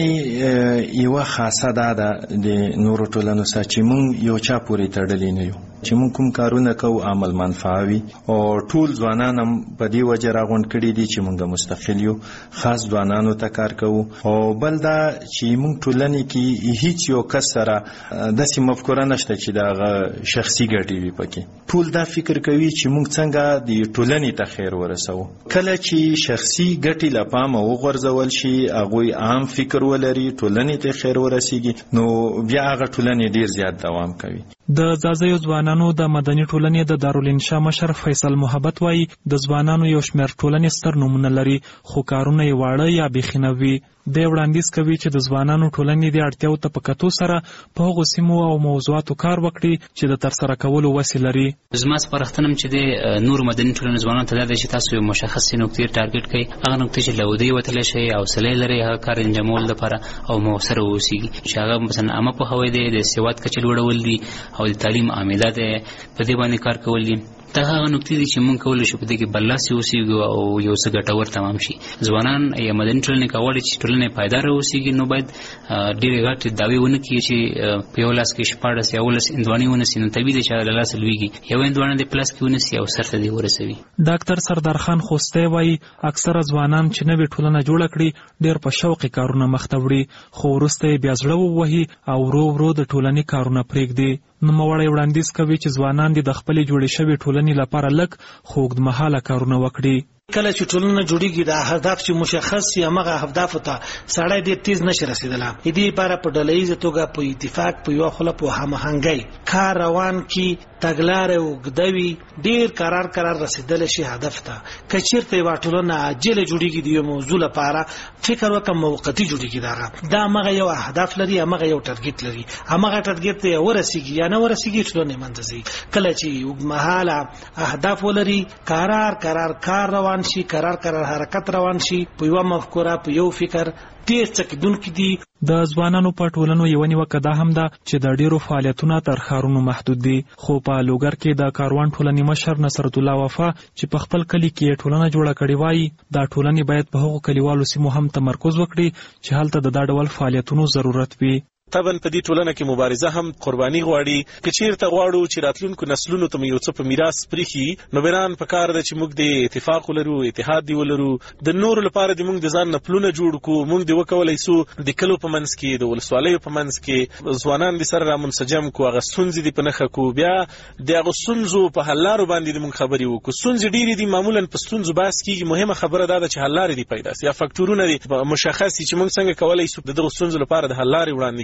ټولنې یوه خاصه دا ده د نورو ټولنو سره چې موږ یو چا پورې تړلي نه یو، چې موږ کوم کارونه کوو عمل منفعه وي او ټول ځوانان هم په دې وجه راغونډ کړي دي چې موږ مستقل یو، خاص ځوانانو ته کار کوو. او بل دا چې موږ ټولنې کې هیڅ یو کس سره داسې مفکوره نشته چې د هغه شخصي ګټې وي پکې. ټول دا فکر کوي چې موږ څنګه د ټولنې ته خیر ورسوو. کله چې شخصي ګټې له پامه وغورځول شي، هغوی عام فکر ولري، ټولنې ته خیر ورسیږي، نو بیا هغه ټولنې ډیر زیات دوام کوي. د ځاځیو ځوانانو د مدني ټولنې د دارالانشا مشر فیصل محبت وایي د ځوانانو یو شمېر ټولنې ستر نومونه لري خو کارونه یې واړه یا بیخي نه وي. دی وړاندیز کوي چې د ځوانانو ټولنې د اړتیاو ته په کتو سره په هغو سیمو او موضوعاتو کار وکړي چې د ترسره کولو وسې لري. زما سپارښتنه چې د نورو مدني ټولنې ځوانانو ته دا ده چې تاسو یو مشخصې نقطې ټارګټ کړئ، هغه نقطې چې له ودې وتلی شئ، حوصله لرئ هغه کار انجامولو لپاره او مؤثره واوسیږي، چې هغه مثلا عامه پوهاوی دی، د سواد کچه لوړول دي او د تعلیم عامله دی، په دې باندې کار کول دي. دا هغه نقطې دي چې موږ کولی شو په دې کې برلاسي اوسېږو او یو څه ګټور تمام شي. ځوانان یا مدني ټولنې که غواړي چې ټولنه پایداره اوسېږي نو باید ډېرې غټې دعوې ونه کړي چې په یو لاس کې 14 یا 18 هندواڼې ونیسي، نو طبیعي دی چې له لاسه لوېږي. یو هندواڼه دې په لاس کې ونیسي او سر ته دې ورسوي. ډاکټر سردار خان خوستی وایي اکثره ځوانان چې نوې ټولنه جوړه کړي ډېر په شوقي کارونه مخ ته وړي، خو وروسته یې بیا زړه ووهي او ورو ورو د ټولنې کارونه پرېږدي. نوموړی وړاندیز کوي چې ځوانان دې د خپلې جوړې شوې ټولنې لپاره لږ خو اوږدمهاله کارونه وکړي. کله چې ټولنه جوړیږي د اهداف چې مشخص یا هغه اهداف ته سړی ډېر تیز نشي رسیدلی. دې لپاره په ډلهییزه توګه په اتفاق په یوه خوله په هماهنګۍ کار روان کړي، تګلارې اوږده وي، ډېر قرار رسیدلی شي هدف ته. که چېرته یوه ټولنه عاجله جوړیږي د یوې موضوع لپاره فکر وکړه موقتي جوړیږي، دا همغه یو اهداف لري، همغه یو ټارګټ لري، همغه ټارګټ ته ورسیږي یا نه ورسیږي ټولنې منځ ځي. کله چې اوږدمهاله اهداف ولري، قرار کار روان شي، قرار حرکت روان شي، په یو مفکوره په یو فکر ډېر څه کېدونکي دي. د ځوانانو په ټولنو یوه نیوکه دا هم ده چې د ډېرو فعالیتونه تر ښارونو محدود دي. خو په لوګر کې د کاروان ټولنې مشر نصرت الله وفا چې په خپل کلي کې ټولنه جوړه کړې وایي دا ټولنې باید په هغو کلیوالو سیمو هم تمرکز وکړي چې هلته د دا ډول فعالیتونو ضرورت وي. طبعا په دې ټولنه کې مبارزه هم قرباني غواړي. که چیرته غواړو چې راتلونکو نسلونو ته یو څه په میراث پریښي، نو بنان په کار ده چې موږ د اتفاق ولرو، اتحاد دی ولرو، د نورو لپاره د موږ د ځان نه پلونه جوړ کړو. موږ د وکولای سو د کلو په منځ کې، د ولسوالیو په منځ کې ځوانان د سره رامنسجم کو، هغه ستونزې دي په نښه کو، بیا د هغه ستونزو په حل لارو باندې د موږ خبرې وکړو. ستونزې ډېرې دي، معمولا په ستونزو بحث کېږي، مهمه خبره دا ده چې حل لارې دي پیدا سي یا فکټورونه دي مشخص چې موږ څنګه کولای سو د دغو ستونزو لپاره د حل لارې وړاندې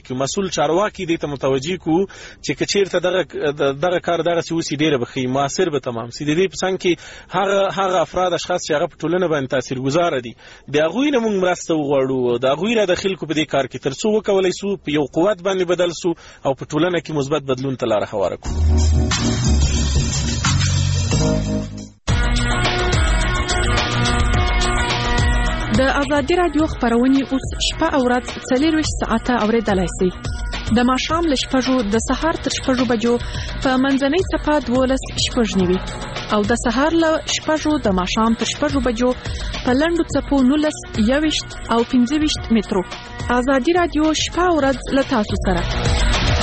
کړو مسؤل چارواکي دې ته متوجي کو چې کچیرته دغه کار دغه سوسی ډیره بخي موثر به تمام سي دې په څنګه کې هغه افراد اشخاص چې هغه په ټولنه باندې تاثیرګذار دي د هغوی نه موږ مرسته وغواړو د هغوی را د خلکو په دې کار کې ترڅو وکولای سو په یو قوت باندې بدل سو او په ټولنه کې مثبت بدلون ته لار هواره کړو. د ازادي رادیو خبرونه اوس شپه او ورځ 24 ساعته اوریدلای شئ. د ماښام له 6 د سهار تر 6 بجو په منځنۍ صفه 12 شپږنیوي او د سهار له 6 د ماښام تر 6 بجو په لنډو څپو 19 21 او 25 مترو. ازادي رادیو شپه او ورځ له تاسو سره.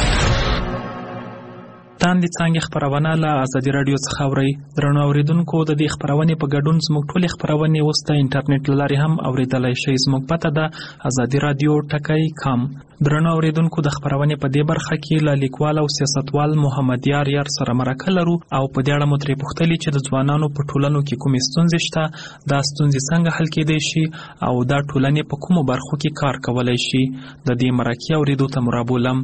تاندې څنګه خبرونه له ازادي رادیو څخه اوري. درنو اوریدونکو د دې خبرونه په ګډون زموږ ټولې خبرونه اوس د انټرنیټ لارې هم اوریدلای شئ. زموږ پته ده ازادي رادیو ټکی.com. درنو اوریدونکو د خبرونه په دې برخه کې له لیکوال او سیاستوال محمد یار سره مرکه لرو او په دې اړه مترې پوښتلې چې د ځوانانو په ټولنو کې کومې ستونزې شته، دا ستونزې څنګه حل کېدای شي او دا ټولنې په کومو برخو کې کار کولای شي. د دې مرکې اوریدو ته مرابولم.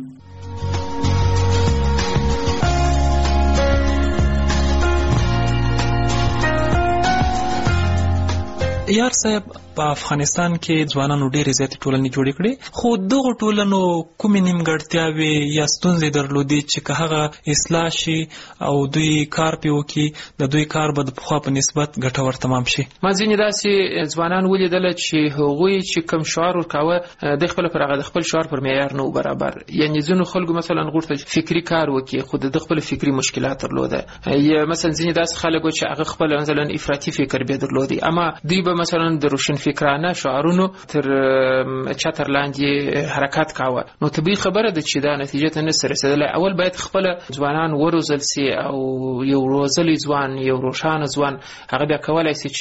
یار صاحب په افغانستان کې ځوانانو ډېرې زیاتې ټولنې جوړې کړې، خو دغو ټولنو کومې نیمګړتیاوې یا ستونزې درلودې چې که هغه اصلاح شي او دوی کار پې وکړي د دوی کار به د پخوا په نسبت ګټور تمام شي. ما ځینې داسې ځوانان ولیدل چې هغوی چې کوم شعار ورکاوه د خپل پر هغه د خپل شعار پر معیار نه برابر، یعنی ځینو خلکو مثلا غوښتل فکری کار وکړي خو د خپل فکری مشکلات درلوده، یا مثلا ځینې داسې خلک چې هغه خپل مثلا افراطي فکر به درلودي، اما دوی به مثلا د روشن فکرانه شعارونو تر چتر لاندې حرکت کاوه. نو طبیعي خبره ده چې دا نتیجه ته نه رسیدله. اول باید خپل ځوانان وروزل سي او یو روزلي ځوان یو روشانه ځوان هغه بیا کولای شي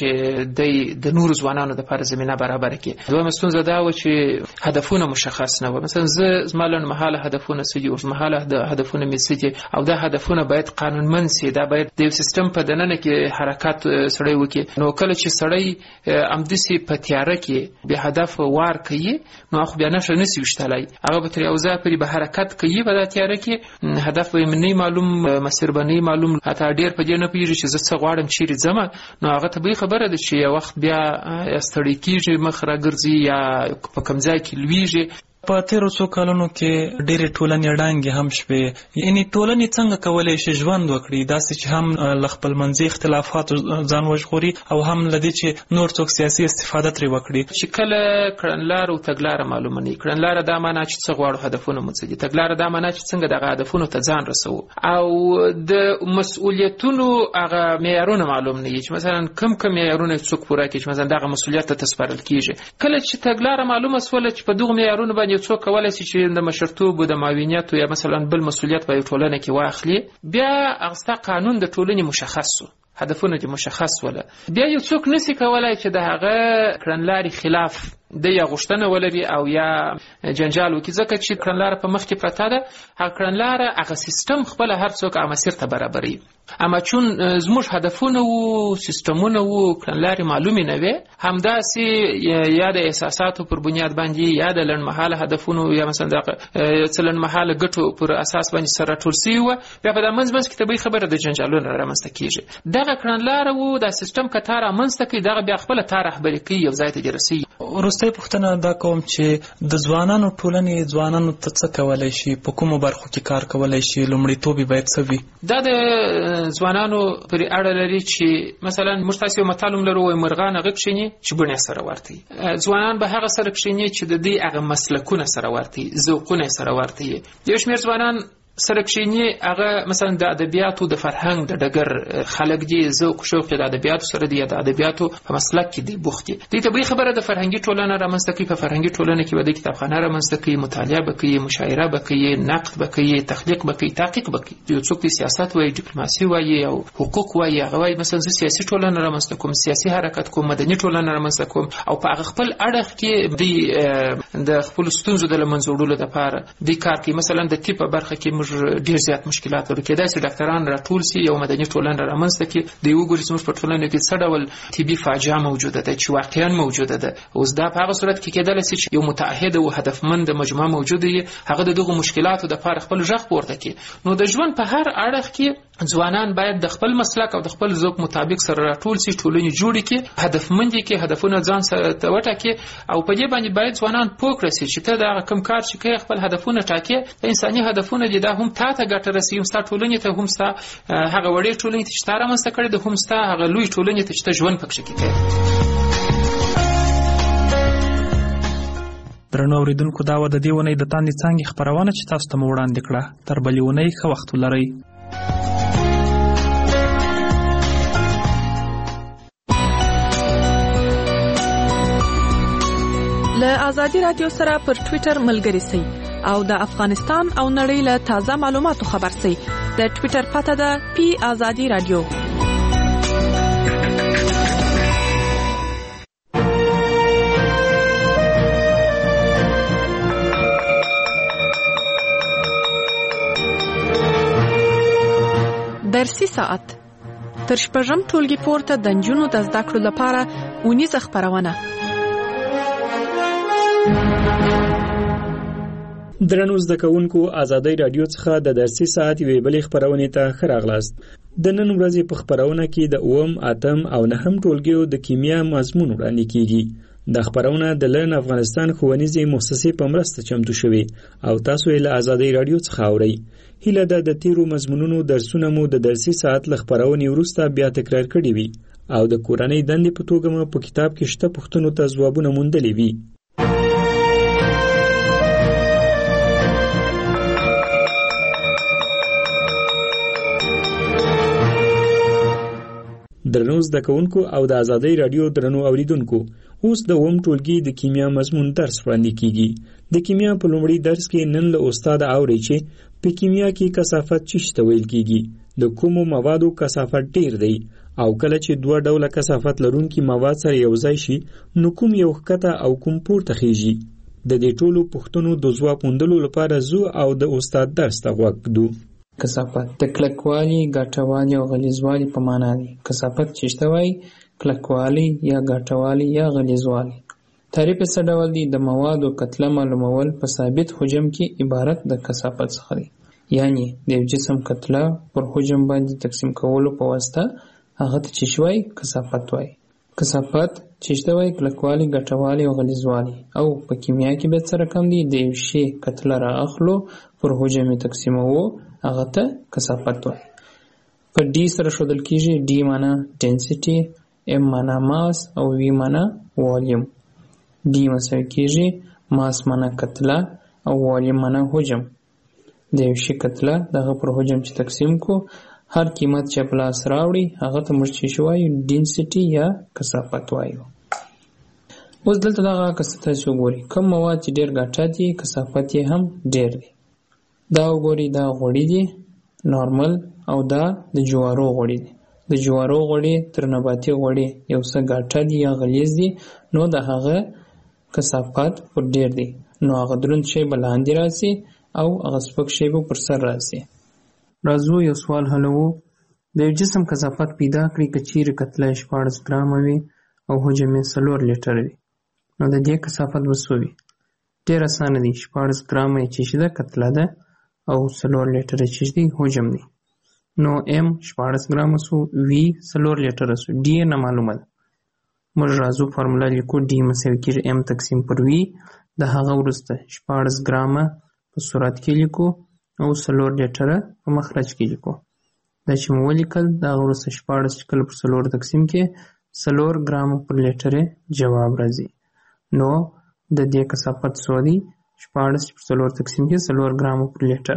چې د نور ځوانانو لپاره زمينه برابر کړي. دویمه ستونزه دا و چې هدفونه مشخص نه و. مثلا زما لنډمهاله هدفونه څه دي، اوږدمهاله هدفونه مې څه دي، او دا هدفونه باید قانونمند سي. دا باید د یو سیستم په دننه کې حرکت سړی وکړي. نو کله چې سړی امدسي په تیاره کې به هدف وار کوي نو خو بیا نشي وشتلای، هغه به تر یو ځای پرې به حرکت کوي په تیاره کې هدف به منی معلوم مسیر بنی معلوم، حتی ډیر په دې نه پیږي چې زه څه غواړم چیرې ځم. نو هغه طبیعي خبره ده چې یو وخت بیا ستړی کیږي، مخ راګرځي یا په کوم ځای کې لویږي. په تیرو څو کلونو کې ډېرې ټولنې ړانګې هم شوې، یعنې ټولنې څنګه کولی شي ژوند وکړي داسې چې هم له خپلمنځي اختلافاتو ځان وژغوري او هم له دې چې نور څوک سیاسي استفاده ترې وکړي. چې کله کړنلاره او تګلاره معلومه نه وي، کړنلاره دا معنا چې څه غواړو هدفونه مو څه دي، تګلاره دا معنا چې څنګه دغه هدفونو ته ځان رسوو، او د مسؤلیتونو هغه معیارونه معلوم نه وي چې مثلا کوم معیارونه څوک پوره کړي چې مثلا دغه مسؤلیت ته تسپارل کیږي. کله چې تګلاره معلومه سوله چې په دغه معیارونو باندې څوک کولای شي چې د مشرتوب او د معاونیت یا مثلا بل مسؤلیت په ټولنه کې واخلي، بیا هغه قانون د ټولنې مشخص شو، هدفونه دې مشخص وله، بیا یو څوک نسی کولای چې د هغه کړنلارې خلاف د یا غوښتنه ولري او یا جنجال وکړي، ځکه چې کړنلاره په مخ کې پرته ده. هغه کړنلاره هغه سیستم خپل هر څوک هغه مسیر ته برابري، اما چون زموږ هدفونه وو سیستمونه وو کړنلارې معلومې نه وي، همداسې یا د احساساتو پر بنیاد باندې یا د لنډمهاله هدفونو یا مثلا د لنډمهاله ګټو پر اساس باندې سره ټول سوي وه، بیا په دا منځ کې طبیعي خبره د جنجالونو رامنځته کېږي. دغه کړنلاره وو دا سیستم که تا رامنځته کوي دغه بیا خپله تا رهبري کوي، یو ځای ته دې رسوي. وروستۍ پوښتنه دا کوم چې د ځوانانو ټولنې ځوانانو ته څه کولی شي، په کومو برخو کې کار کولی شي، لومړیتوب یې باید څه وي؟ دا د ځوانانو پرې اړه لري چې مثلا موږ تاسې یو متل هم لرو، وایي مرغان هغه کښېني چې بڼې سره ورته وي. ځوانان به هغه سره کښېني چې د دوی هغه مسلکونه سره ورته وي، ذوقونه سره ورته وي. یو شمېر ځوانان سره کښېني هغه مثلا د ادبیاتو د فرهنګ د ډګر خلک دي، ذوق شوق د ادبیاتو سره دي، د ادبیاتو په مسلک کې دي بوخت دي. دې طبیعي خبره د فرهنګي ټولنه رامنځته کوي، په فرهنګي ټولنه کې به د کتابخانه رامنځته کوي، مطالعه به کوي، مشاعره به کوي، نقد به کوي، تخلیق به کوي، تحقیق به کوي. یو څوک سیاست وایي، ډیپلوماسي وایي او حقوق وایي، هغه وایي مثلا زه سیاسي ټولنه رامنځته کوم، سیاسي حرکت کوم، مدني ټولنه رامنځته کوم، او په هغه خپل اړخ کې د خپل ستونزو د له منځه وړلو لپاره د کار کوي. مثلا د طب په برخه کې موږ ډیر زیات مشکلات لرو. کېدای شي ډاکټران راټول سي، یو مدني ټولنه رامنځته کړي، د یو ګوري زموږ په ټولنه کې څه ډول طبي فاجعه موجوده ده چې واقعا موجوده ده. اوس دا په هغه صورت کې کېدای شي چې یو متعهد او هدفمند مجموعه موجوده وي، هغه دغه مشکلاتو د لپاره خپل ژغ پورته کړي. نو د ژوند په هر اړخ کې ځوانان باید د خپل مسلک او د خپل ذوق مطابق سره راټول سي، ټولنې جوړې کړي، هدفمند کړي، هدفونه ځان سره وټاکي، او په دې باندې باید ځوانان پوه کړي چې ته دا کوم کار چې کوي خپل هدفونه ټاکي، انساني هدفونه دي، دا هم ته ګټه رسوي، هم ستا ټولنې ته، هم ستا هغه وړې ټولنې ته چې تا رامنځته کړې ده، هم ستا هغه لوی ټولنې ته چې ته ژوند پکښې کوې. درنو اوریدونکو، دا و د دې اونۍ د تاندې څانګې خپرونه چې تاسو ته مو وړاندې کړه. تر بلې اونۍ ښه وخت ولرئ. له آزادي رادیو سره پر ټویټر ملګري سئ او د افغانستان او نړۍ له تازه معلوماتو خبر سئ. د ټویټر پته ده پی آزادي رادیو. درسي ساعت تر شپږم ټولګي پورته د نجونو د زده کړو لپاره اونیزه خپرونه. درنو زده کوونکو، آزادۍ رادیو څخه د درسي ساعت یوې بلې خپرونې ته ښه راغلاست. د نن ورځې په خپرونه کې د 9م، 8م او 9م ټولګیو د کیمیا مضمون وړاندې کیږي. دا خپرونه د لرن افغانستان ښوونیزې مؤسسې په مرسته چمتو شوې او تاسو یې له آزادۍ رادیو څخه اورئ. هیله ده د تیرو مضمونونو درسونه مو د درسي ساعت له خپرونې وروسته بیا تکرار کړي وي او د کورنۍ دندې په توګه مو په کتاب کې شته پوښتنو ته ځوابونه موندلي وي. درنو زده کوونکو او د آزادۍ رادیو درنو اوریدونکو، اوس د 9م ټولګي د کیمیا مضمون درس وړاندې کیږي. د کیمیا په لومړي درس کې نن له استاد اوري چې په کیمیا کې کثافت څه ته ویل کیږي، د کومو موادو کثافت ډیر دی، او کله چې دوه ډوله کثافت لرونکي مواد سره یو ځای شي نو کوم یو ښکته او کوم پورته خیږي. د دې ټولو پوښتنو د ځواب موندلو لپاره زو او د استاد درس ته غوږ ږدو. کثافت د کلکوالي، ګټوالي او غلیظوالي په معنا دی. کثافت څه وایي؟ کلکوالي یا ګټوالي یا غلیظوالي. تعریف څه ډول دی؟ د موادو کتله معلومول په ثابت حجم کې عبارت د کثافت څخه دی. یعنی د یو جسم کتله پر حجم باندې تقسیم کولو په واسطه هغه ته څه وایي؟ کثافت وایي. کثافت څه وایي؟ کلکوالي، ګټوالي او غلیظوالي. او په کیمیا کې به څه رقم دی؟ د یو شی کتله را اخلو پر حجم تقسیموو هغه ته کثافت وایي. په ډي سره ښودل کیږي. ډي معنا ډینسټي، ام معنا ماس او وی معنا والیوم. ډي مساوي کیږي ماس معنا کتله او والیوم معنا حجم. د یو شي کتله دغه پر حجم چې تقسیم کو هر قیمت چې په لاس راوړي هغه ته موږ څه وایو؟ ډینسټي یا کثافت وایو. اوس دلته دغه کثافت وګورئ. کوم مواد چې ډیر ګټه دي کثافت یې هم ډیر دی. دا وګورئ، دا غوړي دي نارمل، او دا د جوارو غوړي دي. د جوارو غوړي تر نباتي غوړي یو څه ګټه دي یا غلیظ دي، نو د هغه کثافت پر ډیر دی. نو هغه دروند شی به لاندې راسي او هغه سپک شی به پر سر راسي. راځو یو سوال حلوو. د یو جسم کثافت پیدا کړئ که چیرې کتله 14 ګرامه وي او حجم یې 4 لیټر وي، نو د دې کثافت به څه وي؟ ډېر اسانه دی. 14 ګرامه یې چې ده کتله ده او 4 لیټر یې چې دی حجم دی. نو ام 14 ګرامه سو، وی 4 لیټر سو، ډي نه معلومه ده. موږ راځو فارمولا لیکو. ډي مساوي کېږي ام تقسیم پر وی. د هغه وروسته 14 ګرامه په صورت کې لیکو او 4 لیټره په مخرج کې لیکو. دا چې مو ولیکل د هغه وروسته 14 چې کله پر 4 تقسیم کې 4 ګرامه پر لیټره جواب راځي. نو د دې کثافت څو دی؟ 14 پر 4 تقسیم کې 4 ګرامه پر لیټر.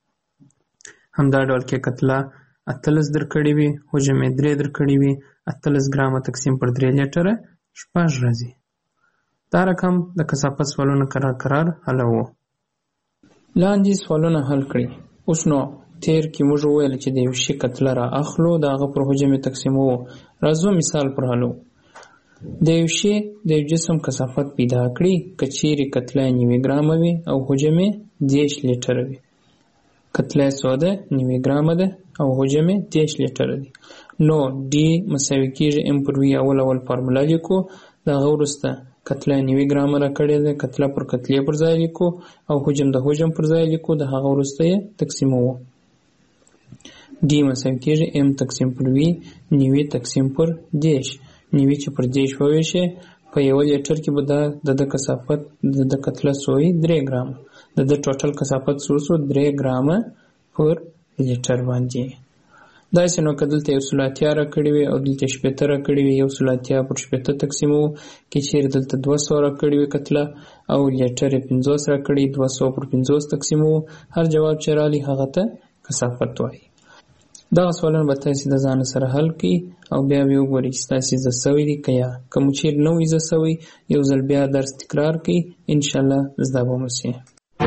همدا ډول کې کتله 18 درکړې وي، حجم یې 3 درکړې وي، 18 ګرامه تقسیم پر 3 لیټره 6 راځي. دا رقم د کثافت سوالونه قرار حلوو. لاندې سوالونه حل کړئ. اوس نو تیر کې موږ وویل چې د یو شي کتله را اخلو د هغه پر حجم تقسیموو. راځو مثال پر حلو. د یو شي د یو جسم کثافت پیدا کړئ که چیرې کتله 9 ګرامه وي او حجم یې 10 لیټره وي. کتله سوده 90 ګرامه ده او حجم یې 10 لیټره دی. نو ډي مساوي کېږي ام پر وي اول فارمولا لیکو. د هغه وروسته کتله 90 ګرامه راکړې ده، کتله پر کتلې پر ځای لیکو او حجم د حجم پر ځای لیکو. د هغه وروسته یې تقسیموو. ډي مساوي کېږي ام تقسیم پر وي 90 تقسیم پر 10. 90 چې پر 10 وویشي په یو لیټر کې به د کثافت د کتله سوی 3 ګرامه. د ټوټل کثافت سو 3 ګرامه پر لیټر باندې. داسې نو که دلته 180 راکړې وي او دلته 70 راکړې وي 180 پر 70 تقسیموو. که چیرې دلته 200 راکړې وي کتله او لیټر 50 راکړې 200 پر 50 تقسیموو. هر جواب چې رالی هغه ته کثافت وایي. دغه سوالونه به تاسې د ځان سره حل کړئ او بیا به وګورئ چې تاسې زده سوي دي که یا. که مو چیرې نه وي زده سوي یو ځل بیا درس تکرار کړئ، انشاءالله زده به مو سي.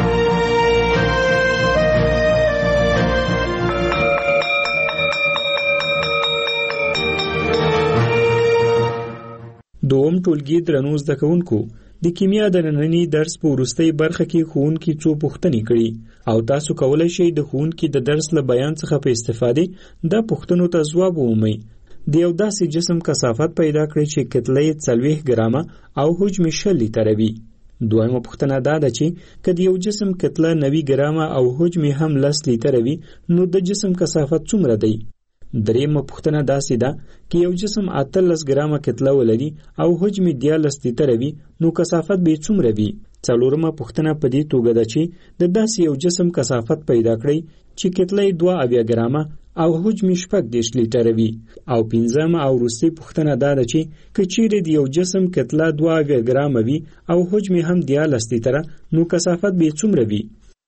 دوم ټولګي درنو زده کوونکو، د کیمیا د ننني درس په وروستۍ برخه کې ښوونکي څو پوښتنې کړي او تاسو کولی شئ د ښوونکي د درس له بیان څخه په استفادې دا پوښتنو ته ځواب ومومئ. د یو داسې جسم کثافت پیدا کړئ چې کتله یې 40 ګرامه او حجم 20 لیټره وي. دویمه پوښتنه دا ده چې که د یو جسم کتله 90 ګرامه او حجم هم 10 لیټره وي نو د جسم کثافت څومره دی؟ دریمه پوښتنه داسې ده که یو جسم 18 ګرامه کتله ولري او حجم 13 لیټره وي نو کثافت به څومره وي؟ څلورمه پوښتنه په دې توګه ده چې د داسې یو جسم کثافت پیدا کړئ چې کتله 2 ګرامه او حجم 18 لیټره وي. او پنځمه او وروستۍ پوښتنه دا ده چې که چیرې د یو جسم کتله 2 ګرامه وي او حجم هم 13 لیټره نو کثافت به څومره وي؟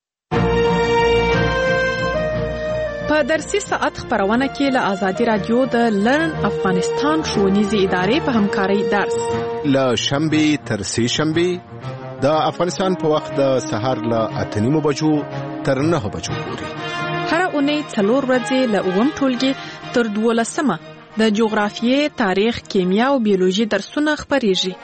په درسي ساعت خبرونه کې له آزادي رادیو د لرن افغانستان ښوونیزې ادارې په همکارۍ درس له شنبې تر سې شنبې د افغانستان په وخت د سهار له 8:30 بجو تر 9 بجو پورې. هر اونۍ 4 ورځې له 9 ټولګي تر 12 د جغرافیې، تاریخ، کیمیا او بیولوژي درسونه خبرېږي.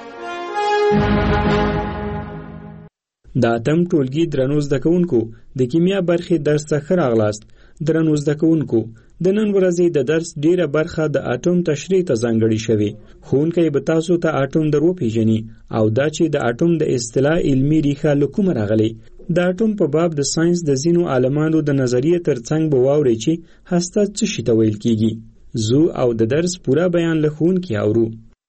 د اتم ټولګي درنو زده کوونکو، د کیمیا برخې درس ته راغلاست. درنو زده کوونکو، د نن ورځې د درس ډیره برخه د اټوم تشریح ته ځانګړې شوې. ښوونکی به تاسو ته اټوم در وپیژني او دا چې د اټوم د اصطلاح علمي ریښه له کومه راغلې. د اټوم په باب د ساينس د ځینو عالمانو د نظریې ترڅنګ به واورئ چې هسته څه شي ته ویل کیږي. زو او د درس پوره بیان له ښوونکي اورو.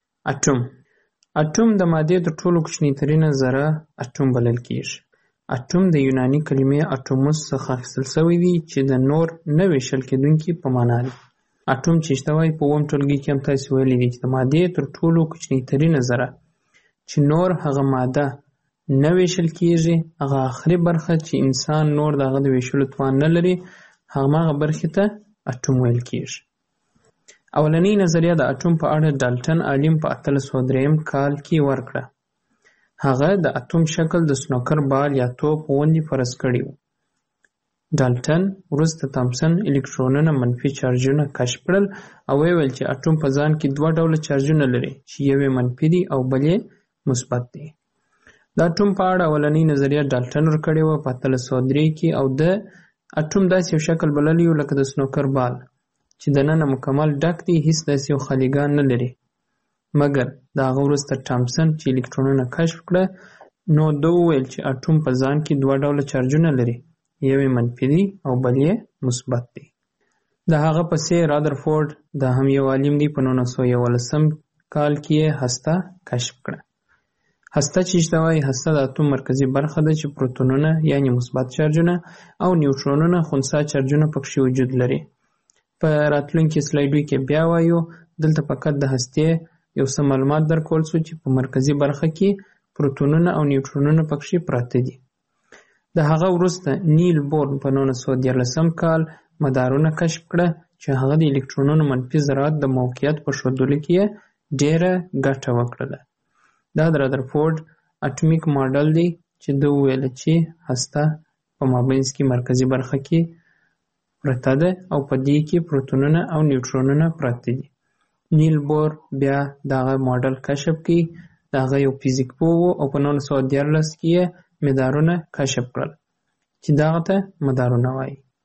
اټوم د مادې تر ټولو کوچنی ترینه ذره اټوم بلل کیږي. اټوم د یوناني کلمې اټوموس څخه اخیستل شوی دی چې د نور نه ویشل کېدونکي په معنا دی. اټوم چې شته وایي په اووم ټولګي کې هم تاسې ویلي دي چې د مادې تر ټولو کوچنی ترینه ذره چې نور هغه ماده نه ویشل کیږي، هغه آخري برخه چې انسان نور د هغه د ویشلو توان نه لري، هغه برخې ته اټوم ویل کیږي. اولنۍ نظریه د اټوم په اړه ډالټن عالم په 1803 کال کې ورکړه. هغه د اټوم شکل د سنوکر بال یا توپ غوندې فرض کړی و. ډالټن وروسته تامسن الکترونونه منفي چارجونه کشف کړل او ویل چې اټوم په ځان کې 2 ډوله چارجونه لري چې یو یې منفي دی او بل یې مثبت دی. د اټوم په اړه اولنۍ نظریه ډالټن ورکړې وه په 1803 کې او د اټوم داسې یو شکل بللی و لکه د سنوکر بال چې دننه مکمل ډک دی، هیڅ داسې یو خالیګان نه لري. مګر د هغه وروسته تامسن چې الکترونونه کشف کړه نو ده وویل چې اټوم په ځان کې 2 ډوله چارجونه لري، یو یې منفي دی او بل یې مثبت دی. د هغه پسې رادرفورد دا هم یو عالم دی په 1911 کال کې یې هسته کشف کړه. هسته چې شته وایي هسته د اټوم مرکزي برخه ده چې پروتونونه یعنی مثبت چارجونه او نیوټرونونه خنثی چارجونه پکې وجود لري. په راتلونکي سلایډو کې بیا وایو. دلته فقط د هستې یو څه معلومات درکول شو چې په مرکزي برخه کې پروتونونه او نیوټرونونه پکې پراته دي. د هغه وروسته نیل بورن په 1913 کال مدارونه کشف کړه چې هغه د الکترونونو منفي ذرات د موقعیت په ښودلو کې ډېره ګټه وکړله. دا د رادرفورد اټومیک ماډل دی چې ده وویل چې هسته په مابینځ کې مرکزي برخه کې پرته ده او په دې کې پروتونونه او نیوټرونونه پراته دي. نیل بور بیا دغه ماډل کشف کړي. دغه یو فزیک پوه و او په 1913 کې یې مدارونه کشف کړل چې دغه ته مدارونه وایي.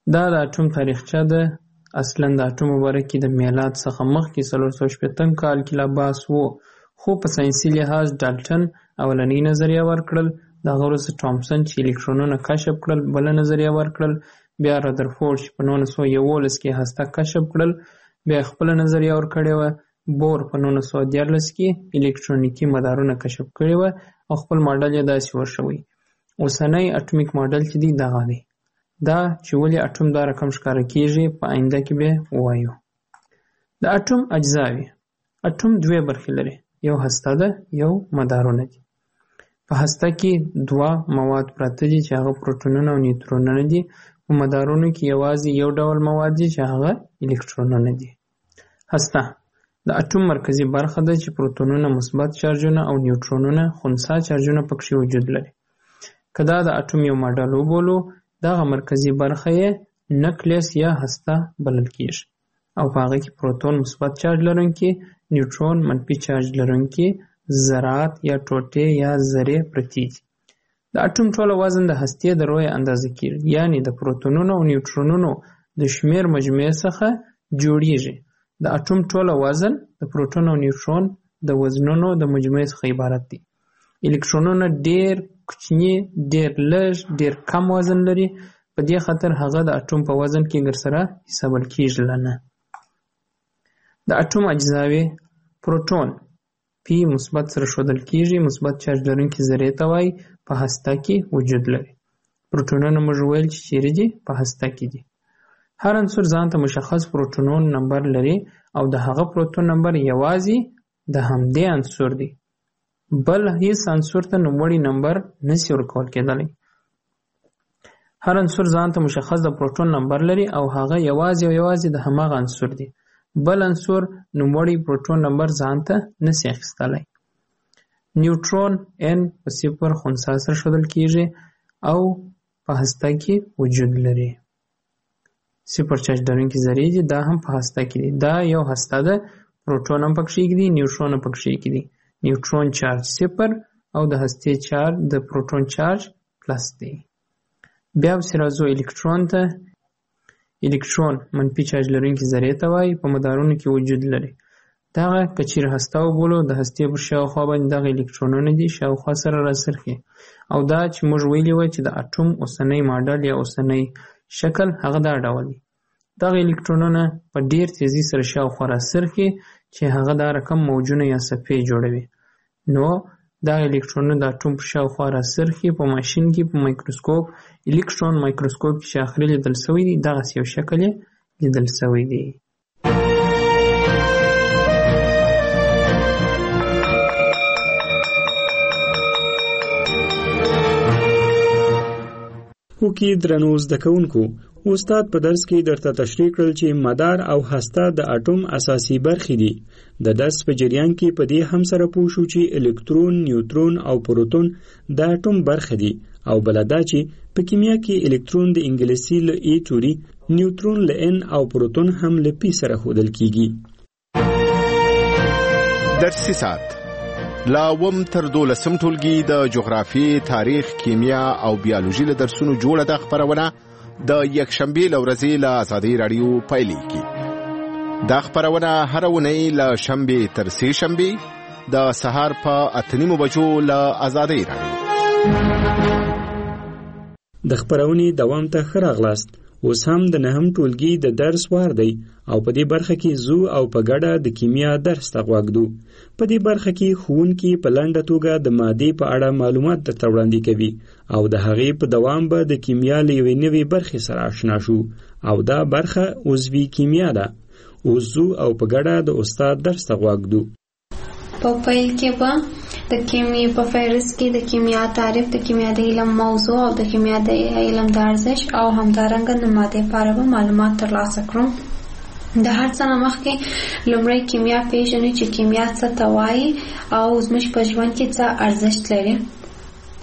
دا د اټوم تاریخچه ده. اصلا د اټوم باره کې د میلاد څخه مخکې 460 کال کې لا بحث و، خو په ساینسي لحاظ ډالټن اولنۍ نظریه ورکړل، دغه وروسته ټامسن چې الکترونونه کشف کړل بله نظریه ورکړل، بیا رادرفورډ چې په 1911 کې هسته کشف کړل بیا خپله نظریه ورکړې وه، بور په 1914 کې الکترونیکي مدارونه کشف کړي وه او خپل ماډل یې داسې ورشوی. اوسنی اټومیک ماډل چې دی دغه دی. دا چې ولې اټوم دا رقم ښکاره کیږي په آینده کې به ووایو. د اټوم اجزاوې. اټوم دوه برخې لري، یو هسته ده یو مدارونه دي. په هسته کې دوه مواد پراته دي چې هغه پروټونونه او نیوترونونه دي. په مدارونو کې یوازې یو ډول مواد دي چې هغه الکترونونه دي. هسته د اټوم مرکزي برخه ده چې پروتونونه مثبت چارجونه او نیوترونونه خنثی چارجونه پکې وجود لري. که دا د اټوم یو ماډل وبولو، دغه مرکزي برخه یې نکلیس یا هسته بلل کیږي او په هغه کې پروتون مثبت چارج لرونکي، نیوترون منفي چارج لرونکي ذرات یا ټوټې یا ذرې پرتې دي. د اټوم ټوله وزن د هستې د رویې اندازه کیږي، یعنی د پروتونونو او نیوترونونو د شمیر مجموعې څخه جوړیږي. د اټوم ټوله وزن د پروتون او نیوترون د وزنونو د مجموعې څخه عبارت دی. الکترونونه ډیر کوچني، ډیر لږ، ډیر کم وزن لري، په دې خاطر هغه د اټوم په وزن کې ګرسره حسابل کیږي نه. د اټوم اجزاوې. پروتون پی مثبت سره ښودل کیږي، مثبت چارج لرونکي ذرې ته وایي، په هسته کې وجود لري. پروتونونه موږ ویل چې چیرې دي؟ په هسته کې دي. هر عنصر ځان ته مشخص پروتونون نمبر لري او د هغه پروتون نمبر یوازې د همدې عنصر دی، بل هیڅ عنصر ته نوموړی نمبر نشي ورکول کېدلی. هر عنصر ځان ته مشخص د پروتون نمبر لري او هغه یوازې د هماغه عنصر دی، بل عنصر نوموړی پروتون نمبر ځان ته نشي اخیستلی. نیوترون n په 0 خنثی سره ښودل کیږي او په هسته کې وجود لري. 0 چارج لرونکي ذرې دي، دا هم په هسته کې دي. دا یو هسته ده، پروتون هم پکې دي، نیوترون هم پکې دي. نیوترون چارج 0 او د هستې چارج د پروتون چارج پلس دی. بیا پسې راځو الکترون ته. الکترون منفي چارج لرونکي ذرې ته وایي، په مدارونو کې وجود لري. دغه که چیرې هسته وبولو، د هستې پر شاوخوا باندې دغه الکترونونه دي شاوخوا سره راڅرخي. او دا چې موږ ویلي وای چې د اټوم اوسنی ماډل یا اوسنی شکل هغه دا ډول دی. دغه الکترونونه په ډیر تیزی سره شاوخوا راڅرخي چې هغه دا رقم موجونه یا صفحې جوړوي. نو دغه الکترونونه د اټوم په شاوخوا راڅرخي. په ماشین کې په مایکروسکوپ، الکترون مایکروسکوپ کې چې اخري لیدل شوی دی، دغسې یو شکل یې لیدل شوی دی. وکي درنو زده کوونکو، استاد په درس کې درته تشریح کړل چې مدار او هسته د اټوم اساسي برخې دي. د درس په جریان کې په دې هم سره پوه شو چې الکترون، نیوترون او پروتون د اټوم برخې دي او بل دا چې په کیمیا کې الکترون د انګلیسي له ای توري، نیوترون له ان او پروتون هم له پی سره ښودل کیږي. درسي ساعت لا وم تر 12 ټولګي د جغرافي، تاریخ، کیمیا او بیولوژي له درسونو جوړه د خبرونه د یکشنبه لورځي له آزادۍ رادیو پایلیږي. دا خبرونه هر ونې له شنبه تر سه شنبه د سهار په 8:30 بجو له آزادۍ رادیو. د خبرونې دوام ته ښه راغلاست. اوس هم د 9 ټولګي د درس وار دی او په دې برخه کې زو او په ګډه د کیمیا درس ته غوږدو. په دې برخه کې ښوونکي په لنډه توګه د مادې په اړه معلومات درته وړاندې کوي او د هغې په دوام به د کیمیا له یوې نوې برخې سره آشنا شو او دا برخه عضوي کیمیا ده. اوس زو او په ګډه د استاد درس ته غوږدو. په پیل کې به د کیمیا په فهرست کې د کیمیا تعریف، د کیمیا د علم موضوع او د کیمیا د علم د ارزښت او همدارنګه د مادې په اړه معلومات ترلاسه کړو. د هر څه نه مخکې لومړی کیمیا پیژنو چې کیمیا څه ته وایي او زموږ په ژوند کې څه ارزښت لري.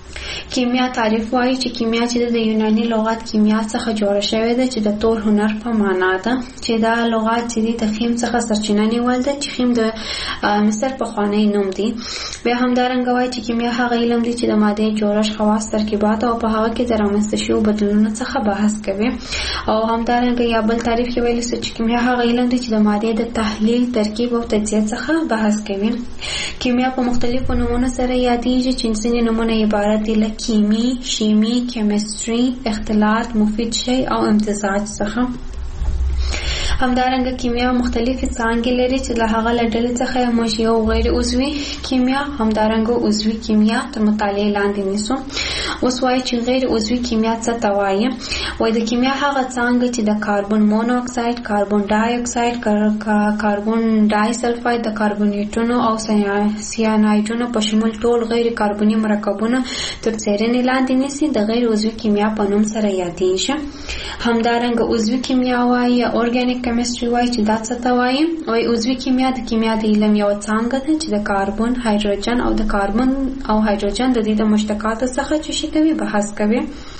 کیمیا تعریف وایي چې کیمیا چې د یوناني لغت کیمیا څخه جوړه شوې ده چې د تور هنر په معنا ده چې دا لغت چې د خیم څخه سرچینه نیول ده چې خیم د مصر پخوانی نوم دی. بیا همدارنګه وایي چې کیمیا هغه علم دی چې د ماده جوړښت خواص ترکیبات او په هغه کې د رامنځته شویو بدلونونو څخه بحث کوي. او همدارنګه یا بل تعریف کې ویل چې کیمیا هغه علم دی چې د ماده د تحلیل ترکیب او تجزیه څخه بحث کوي. کیمیا په مختلفو نومونو سره یادېږي چې ځینې نومونه عبارت دي له کیمی، شیمی، کیمستري، اختلاط، مفید شی او امتزاج څخه. همدارنګه کیمیا مختلفې څانګې لري چې له هغه له ډلې څخه موږ یو غیر عضوي کیمیا همدارنګه عضوي کیمیا تر مطالعې لاندې نیسو. اوس وایي چې غیر عضوي کیمیا څه ته وایي؟ وایي د کیمیا هغه څانګه چې د کاربن مونو اکساید، کاربن ډای اکساید، کاربن ډای سلفاید، د کاربونیټونو او سیانایډونو په شمول ټول غیر کاربني مرکبونه تر څیړنې لاندې نیسي د غیر عضوي کیمیا په نوم سره یادېږي. همدارنګه عضوي کیمیا وایي یا اورګانیک کیمستري وایي چې دا څه ته وایي؟ وایي عضوي کیمیا د کیمیا د علم یوه څانګه ده چې د کاربن، هایدروجن او د کاربن او هایدروجن د دې د مشتقاتو څخه چې کوي بحث کوي.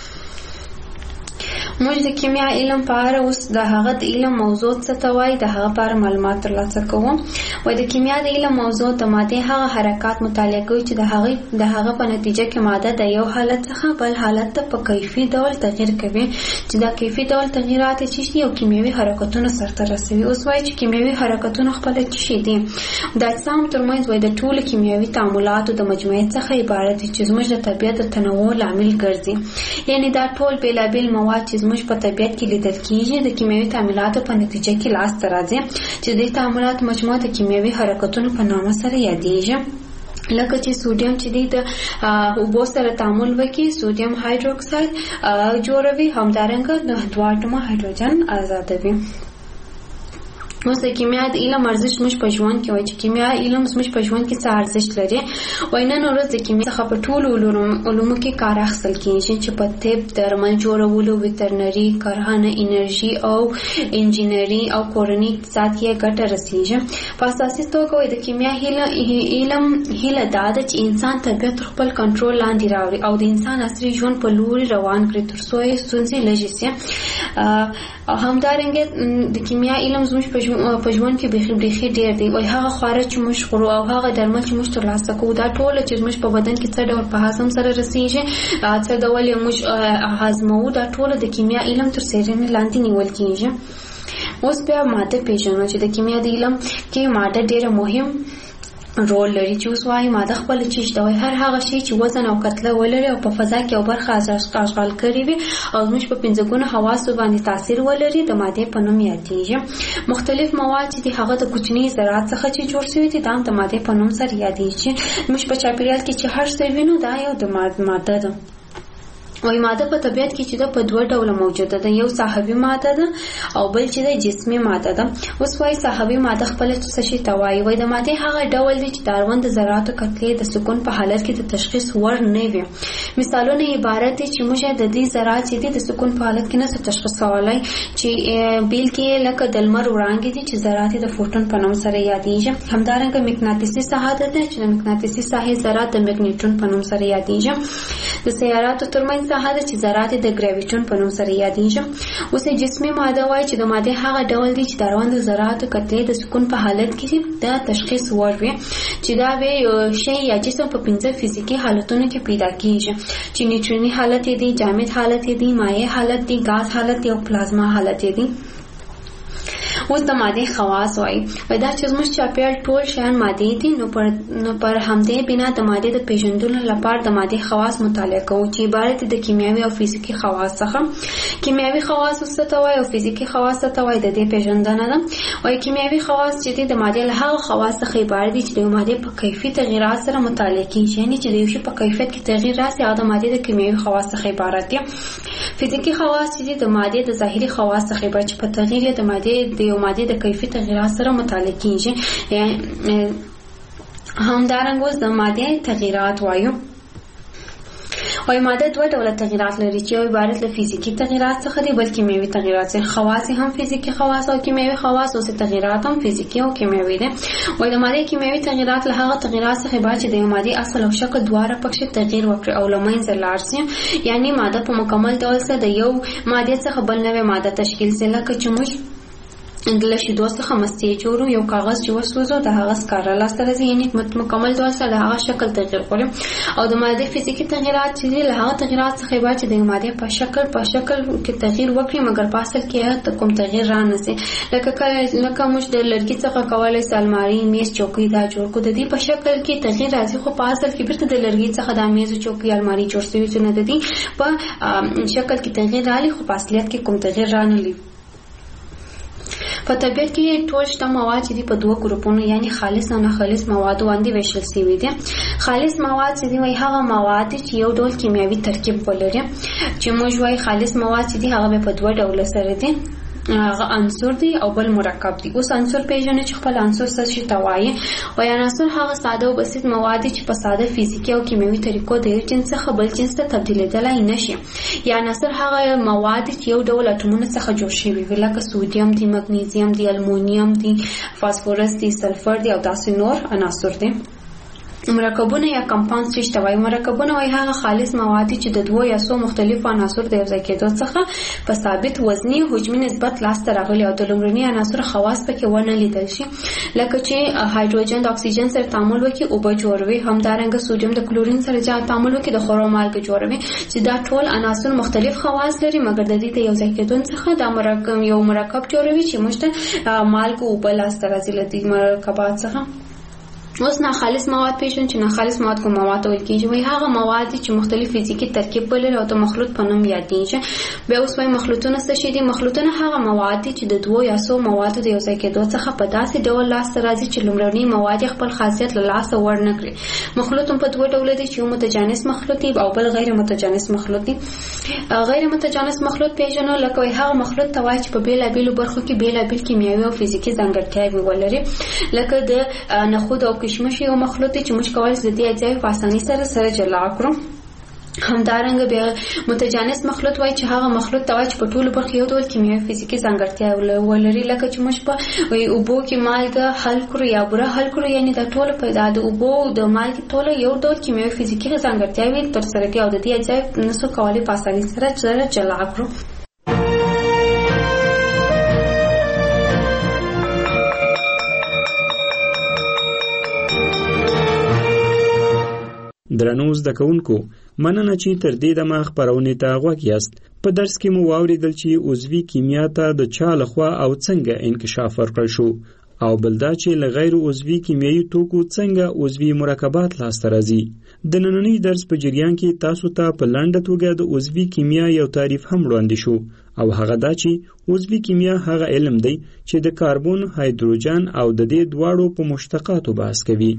موږ د کیمیا علم په اړه اوس د هغه د علم موضوع څه ته وایي د هغه په اړه معلومات ترلاسه کوو. وایي د کیمیا د علم موضوع د مادې هغه حرکات مطالعه کوي چې د هغه په نتیجه کې ماده د یو حالت څخه بل حالت ته په کیفي ډول تغییر کوي چې دا کیفي ډول تغییرات چې دي او کیمیاوي حرکتونه سرته رسوي. اوس وایي چې کیمیاوي حرکتونه خپل څه دي؟ د اجسام ترمنځ وایي د ټولو کیمیاوي تعاملاتو د مجموعې څخه عبارت دي چې زموږ د طبیعت د تنوع لامل ګرځي. یعنی دا ټول بیلابیل مواد چې زموږ په طبیعت کې لیدل کیږي د کیمیاوي تعاملاتو په نتیجه کې لاسته راځي چې د تعاملاتو مجموعه د کیمیاوي حرکتونو په نامه سره یادېږي. لکه چې سوډیم چې د اوبو سره تعامل وکړي سوډیم هایدروکساید جوړوي، همدارنګه د دوه اتومه هایدروجن آزادوي. اوس د کیمیا د علم ارزښت موږ په ژوند کې وایي چې کیمیا علم موږ په ژوند کې څه ارزښت لري. وایي نن ورځ د کیمیا څخه په ټولو علومو کې کار اخیستل کېږي چې په طب، درمل جوړولو، ویترنري، کرهڼه، انرژي او انجینري او کورني اقتصاد کې ګټه رسېږي. په اساسي توګه وایي د کیمیا علم هیله دا ده چې انسان طبیعت تر خپل کنټرول لاندې راوړي او د انسان عصري ژوند په لوري روان کړي تر څو یې ستونزې لږې شي. همدارنګه د کیمیا علم زموږ په ژوند کې بیخي ډېر دی. وایي هغه خواړه چې موږ خورو او هغه درمل چې موږ ترلاسه کوو دا ټول چې موږ په بدن کې څه ډول په هضم سره رسېږي، څه ډول موږ هضموو، دا ټول د کیمیا علم تر څیړنې لاندې نیول کېږي. اوس بیا ماده پیژنو چې د کیمیا د علم کې ماده ډېره مهم رول لري. چې اوس وایي ماده خپل چیز ده، وایي هر هغه شی چې وزن او کتله ولري او په فضا کې او برخه اشغال کړي وي او زموږ په پنځه ګونو حواسو باندې تاثیر ولري د مادې په نوم یادېږي. مختلف مواد چې هغه د کوچني ذرات څخه چې جوړ شوي دي دا د مادې په نوم سره یادېږي. موږ په چاپیریال کې چې هر څه وینو دا یو د ماده ده. وایي ماده په طبیعت کې چې ده په دوه ډوله موجوده ده، یو ساحوي ماده ده او بل چې ده جسمي ماده ده. اوس وایي ساحوي ماده خپل څه شي ته وایي؟ وایي د مادې هغه ډول دی چې د اړوند د ذراتو کتلې د سکون په حالت کې د تشخیص وړ نه وي. مثالونه عبارت دي چې موږ د دې ذرات چې د سکون په حالت کې نشو تشخیص کولای، چې بیل کې لکه د لمر وړانګې دي چې ذرات د فوټون په نوم سره یادېږي. همدارنګه مقناطیسي ساحه ده چې د مقناطیسي ساحې ذرات د مګنیټون په نوم سره یادېږي. د سیاراتو ترمنځ ساحه ده چې ذرات د ګراویټون په نوم سره یادېږي. اوس جسمي ماده وایي چې د مادې هغه ډول دی چې د اړوند ذراتو کتلې د سکون په حالت کې د تشخیص وړ وي، چې دا به شی یا جسم په 5 فزیکي حالتونو کې پیدا کیږي چې نیوټروني حالت دی، جامد حالت دی، مایع حالت دی، غاز حالت دی او پلازما حالت دی. اوس د مادې خواص وایي دا چې زموږ چاپیریال ټول شیان مادي دي، نو پر همدې بنا د مادې د پیژندلو لپاره د مادې خواص مطالعه کوو چې عبارت دي د کیمیاوي او فزیکي خواص څخه. کیمیاوي خواص څه ته وایي او فزیکي خواص څه ته وایي د دې پیژندنه ده. وایي کیمیاوي خواص چې د مادې له هغه خواص څخه عبارت دي چې د مادې په کیفي تغیرات سره مطالعه کیږي، یعنی چې د یو شی په کیفیت کې تغییر راسي هغه د مادې د کیمیاوي خواص څخه عبارت دي. فزیکي خواص چې د مادې د ظاهري خواص څخه عبارت چې په تغییر د مادې د کیفي تغیرات سره مطالعه کیږي. همدارنګه د مادې تغیرات وایو. وای ماده دوه ډوله تغیرات لري چې یو عبارت له فزیکی تغیرات څخه دي بل کیمیاوي تغیرات څخه. خواص هم فزیکی خواص او کیمیاوي خواص او تغیرات هم فزیکی او کیمیاوي دي. وای د ماده کیمیاوي تغیرات له هغه تغیرات څخه عبارت چې د ماده اصل او شکل دواړه پکې تغییر وکړي او لمنځه لاړ شي، یعنی ماده په مکمل ډول سره د یو ماده څخه بل نوې ماده تشکیل سي. لکه چې موږ د شیدو څخه مستې جوړو، یو کاغذ چې وسوځو د هغه سکاره لاسته راځي، یعنی مکمل ډول سره د هغه شکل تغییر کوي. او د ماده فزیکی تغیرات چې له هغه تغیرات څخه عبارت چې د ماده په شکل کې تغییر وکړي مګر په اصل کې کوم تغییر را نه سي. لکه موږ د لرګي څخه کولای سو الماری، میز، چوکۍ دا جوړ کړو، د دې په شکل کې تغییر راځي خو په اصل کې بیرته د لرګي څخه د میز، چوکۍ، الماری جوړ شوی چې نه د دې په شکل کې تغییر راځي خو په اصلیت کې کوم تغییر را نه لري. په طبیعت کې ټول شته مواد چې په دوه ګروپونو یعنی خالص او ناخالص مواد باندې ویشل شوي دي. خالص مواد چې وایي هغه مواد چې یو ډول کیمیاوي ترکیب ولري، چې موږ وایي خالص مواد چې هغه په دوه ډول سره دي، هغه عنصر دی او بل مرکب دی. اوس عنصر پیژنې چې خپل عنصر څه شي توایي، او عنصر هغه ساده او بسیط مواد چې په ساده فزیکی او کیمیاوي طریقو د یو جنس څخه بل جنس ته تبدیلېدلای نشي. یا عنصر هغه مواد چې یو ډول اټومونو څخه جوړ شوي وي، لکه سودیم دی، مګنیزیم دی، المونیم دی، فاسفورس دی، سلفر دی او داسې نور عناصر دي. مرکبونه یا کمپاوند څه ته وایي؟ مرکبونه وایي هغه خالص مواد چې د دوه یا څو مختلفو عناصر د یو ځای کېدو څخه په ثابت وزني حجمي نسبت لاسته راغلي او د لومړني عناصر خواص پکې ونه لیدل شي، لکه چې هایدروجن د اکسیجن سره تعامل وکړي اوبه جوړوي، همدارنګه سوډیم د کلورین سره تعامل وکړي د خورو مالګه جوړوي، چې دا ټول عناصر مختلف خواص لري مګر د دې د یو ځای کېدو څخه دا مرکب جوړوي چې موږ ته مالګه اوبه لاسته راځي له دې مرکبات څخه. اوس ناخالص مواد پیژنو چې ناخالص مواد کوم مواد ویل کېږي؟ وایي هغه مواد چې مختلف فزیکی ترکیب ولري او د مخلوط په نوم یادېږي. بیا اوس وایي مخلوطونه څه شي دي؟ مخلوطونه هغه مواد چې د دوه یا څو موادو د یو ځای کېدو څخه په داسې ډول لاسته راځي چې لومړني مواد خپل خاصیت له لاسه ور نه کړي. مخلوط هم په دوه ډوله دي چې یو متجانس مخلوط دی او بل غیر متجانس مخلوط دی. غیر متجانس مخلوط پیژنو لکه وایي هغه مخلوط ته وایي چې په بیلابیلو برخو کې بیلابیل کیمیاوي او فزیکی ځانګړتیاوې ولري، لکه د نخود او کشمش یو مخلوط دی چې موږ کولی شو د دې اجزاوې په اسانۍ سره جلا کړو. همدارنګه بیا متجانس مخلوط وایي چې هغه مخلوط ته وایي چې په ټولو برخو یو ډول کیمیاوي فزیکی ځانګړتیا ولري، لکه چې موږ په اوبو کې مالګه حل کړو یا بوره حل کړو، یعنی دا ټول په د اوبو د مالګې ټول یو ډول کیمیاوي فزیکی ځانګړتیاوې ترسره کوي او د دې اجزاوې نشو کولی په اسانۍ سره جلا کړو. درنو زده کوونکو، مننه چې تر دې دمه خپرونې ته غوږ یاست. په درس کې مو واورېدل چې عضوي کیمیا ته د چا لخوا او څنګه انکشاف ورکړل شو، او بل دا چې له غیر عضوي کیمیاوي توکو څنګه عضوي مرکبات لاسته راځي. د نننۍ درس په جریان کې تاسو ته په لنډه توګه د عضوي کیمیا یو تعریف هم وړاندې شو، او هغه دا چې عضوي کیمیا هغه علم دی چې د کاربن، هایدروجن او د دې دواړو په مشتقاتو بحث کوي.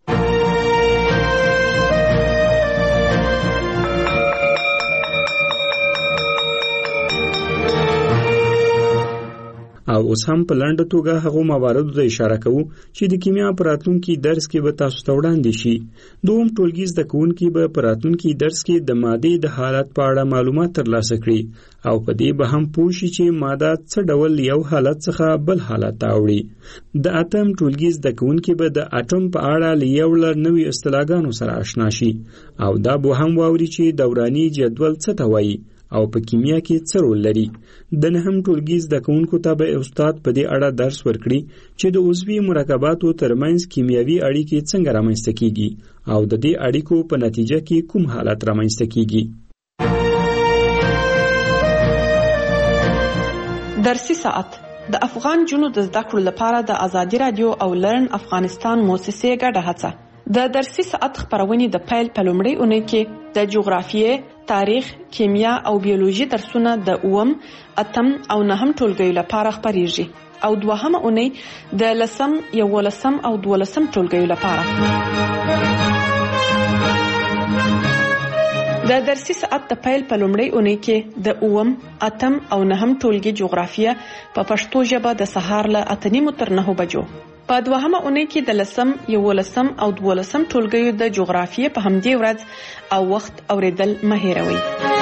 او اوس هم په لنډه توګه هغو مواردو ته اشاره کوو چې د کیمیا په راتلونکي درس کې به تاسو ته وړاندې شي. دوهم ټولګي زده کوونکي به په راتلونکي درس کې د مادې د حالت په اړه معلومات ترلاسه کړي، او په دې به هم پوه شي چې ماده څه ډول یو حالت څخه بل حالت ته اوړي. د اتم ټولګي زده کوونکي به د اټوم په اړه له یو لړ نوي اصطلاحګانو سره آشنا شي، او دا به هم واوري چې دوراني جدول څه ته وایي او په کیمیا کې څه رول لري. د نهم ټولګي زده کوونکو ته به استاد په دې اړه درس ورکړي چې د عضوي مرکباتو ترمنځ کیمیاوي اړیکې څنګه رامنځته کیږي او د دې اړیکو په نتیجه کې کوم حالت رامنځته کیږي. درسي ساعت د افغان جنو د زده کړو لپاره د ازادي رادیو او لرن افغانستان موسسې ګډه هڅه. د درسي ساعت خبرونه د پیل په لومړۍ اونۍ کې د جغرافیې، تاریخ، کیمیا او بیولوژي درسونه د 8م، 8م او 9م ټولګیو لپاره خبريږي، او دوهمه اونۍ د 10م، 11م او 12م ټولګیو لپاره. د درسي ساعت د پیل په لومړۍ اونۍ کې د 8م، 8م او 9م ټولګي جغرافیه په پښتو ژبه د سهار له 8:30 تر 9 بجو، په دوهمه اونۍ کې د 10 11 او 12 ټولګیو د جغرافیې په همدې ورځ او وخت اوریدل مه هېروئ.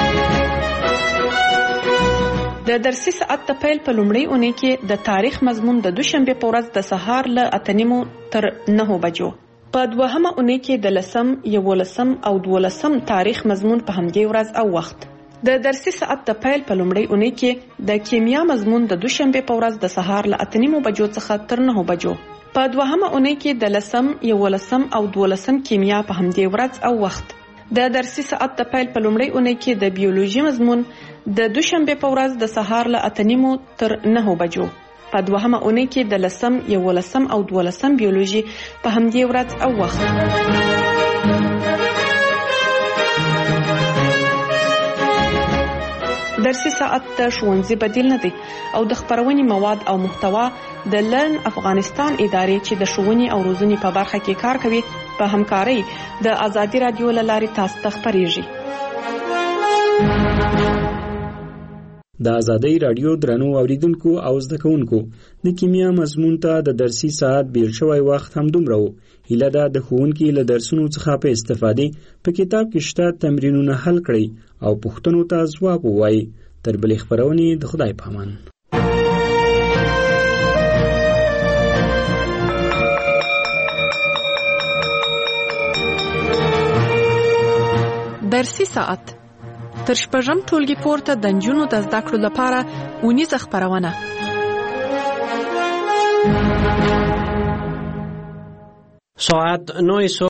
د درسي ساعت د پیل په لومړۍ اونۍ کې د تاریخ مضمون د دوشنبه په ورځ د سهار له 8:30 تر 9 بجو. په دوهمه اونۍ کې د 10 11 او 12 تاریخ مضمون په همدې ورځ او وخت. د درسي ساعت د پیل په لومړۍ اونۍ کې د کیمیا مضمون د دوشنبه په ورځ د سهار له 8:30 بجو څخه تر 9 بجو. په دوهمه اونۍ کې د 10 11 او 12 کیمیا په همدې ورځ او وخت. د درسي ساعت د پیل په لومړۍ اونۍ کې د بیولوژي مضمون د دوشنبه په ورځ د سهار له 8:30 تر 9 بجو. په دوهمه اونۍ کې د 10 11 او 12 بیولوژي په همدې ورځ او وخت. درسي ساعت د ښوونځي بدیل نه دی او د خبرونې مواد او محتوا د لرن افغانستان ادارې چې د ښوونې او روزنې په برخه کې کار کوي په همکارۍ د آزادي رادیو له لارې تاسو ته خبرېږي. د آزادۍ رادیو درنو اوریدونکو او زده کوونکو د کیمیا مضمون ته د درسي ساعت بیل شوی وخت هم دومره و. هیله ده د ښوونکي له درسونو څخه په استفادې په کتاب کې شته تمرینونه حل کړئ او پوښتنو ته ځواب ووایئ. تر بلې خپرونې د خدای په امان. درسي ساعت تر شپږم ټولګي پورته د نجونو د زده کړو لپاره اونیزه خپرونه. ساعت 9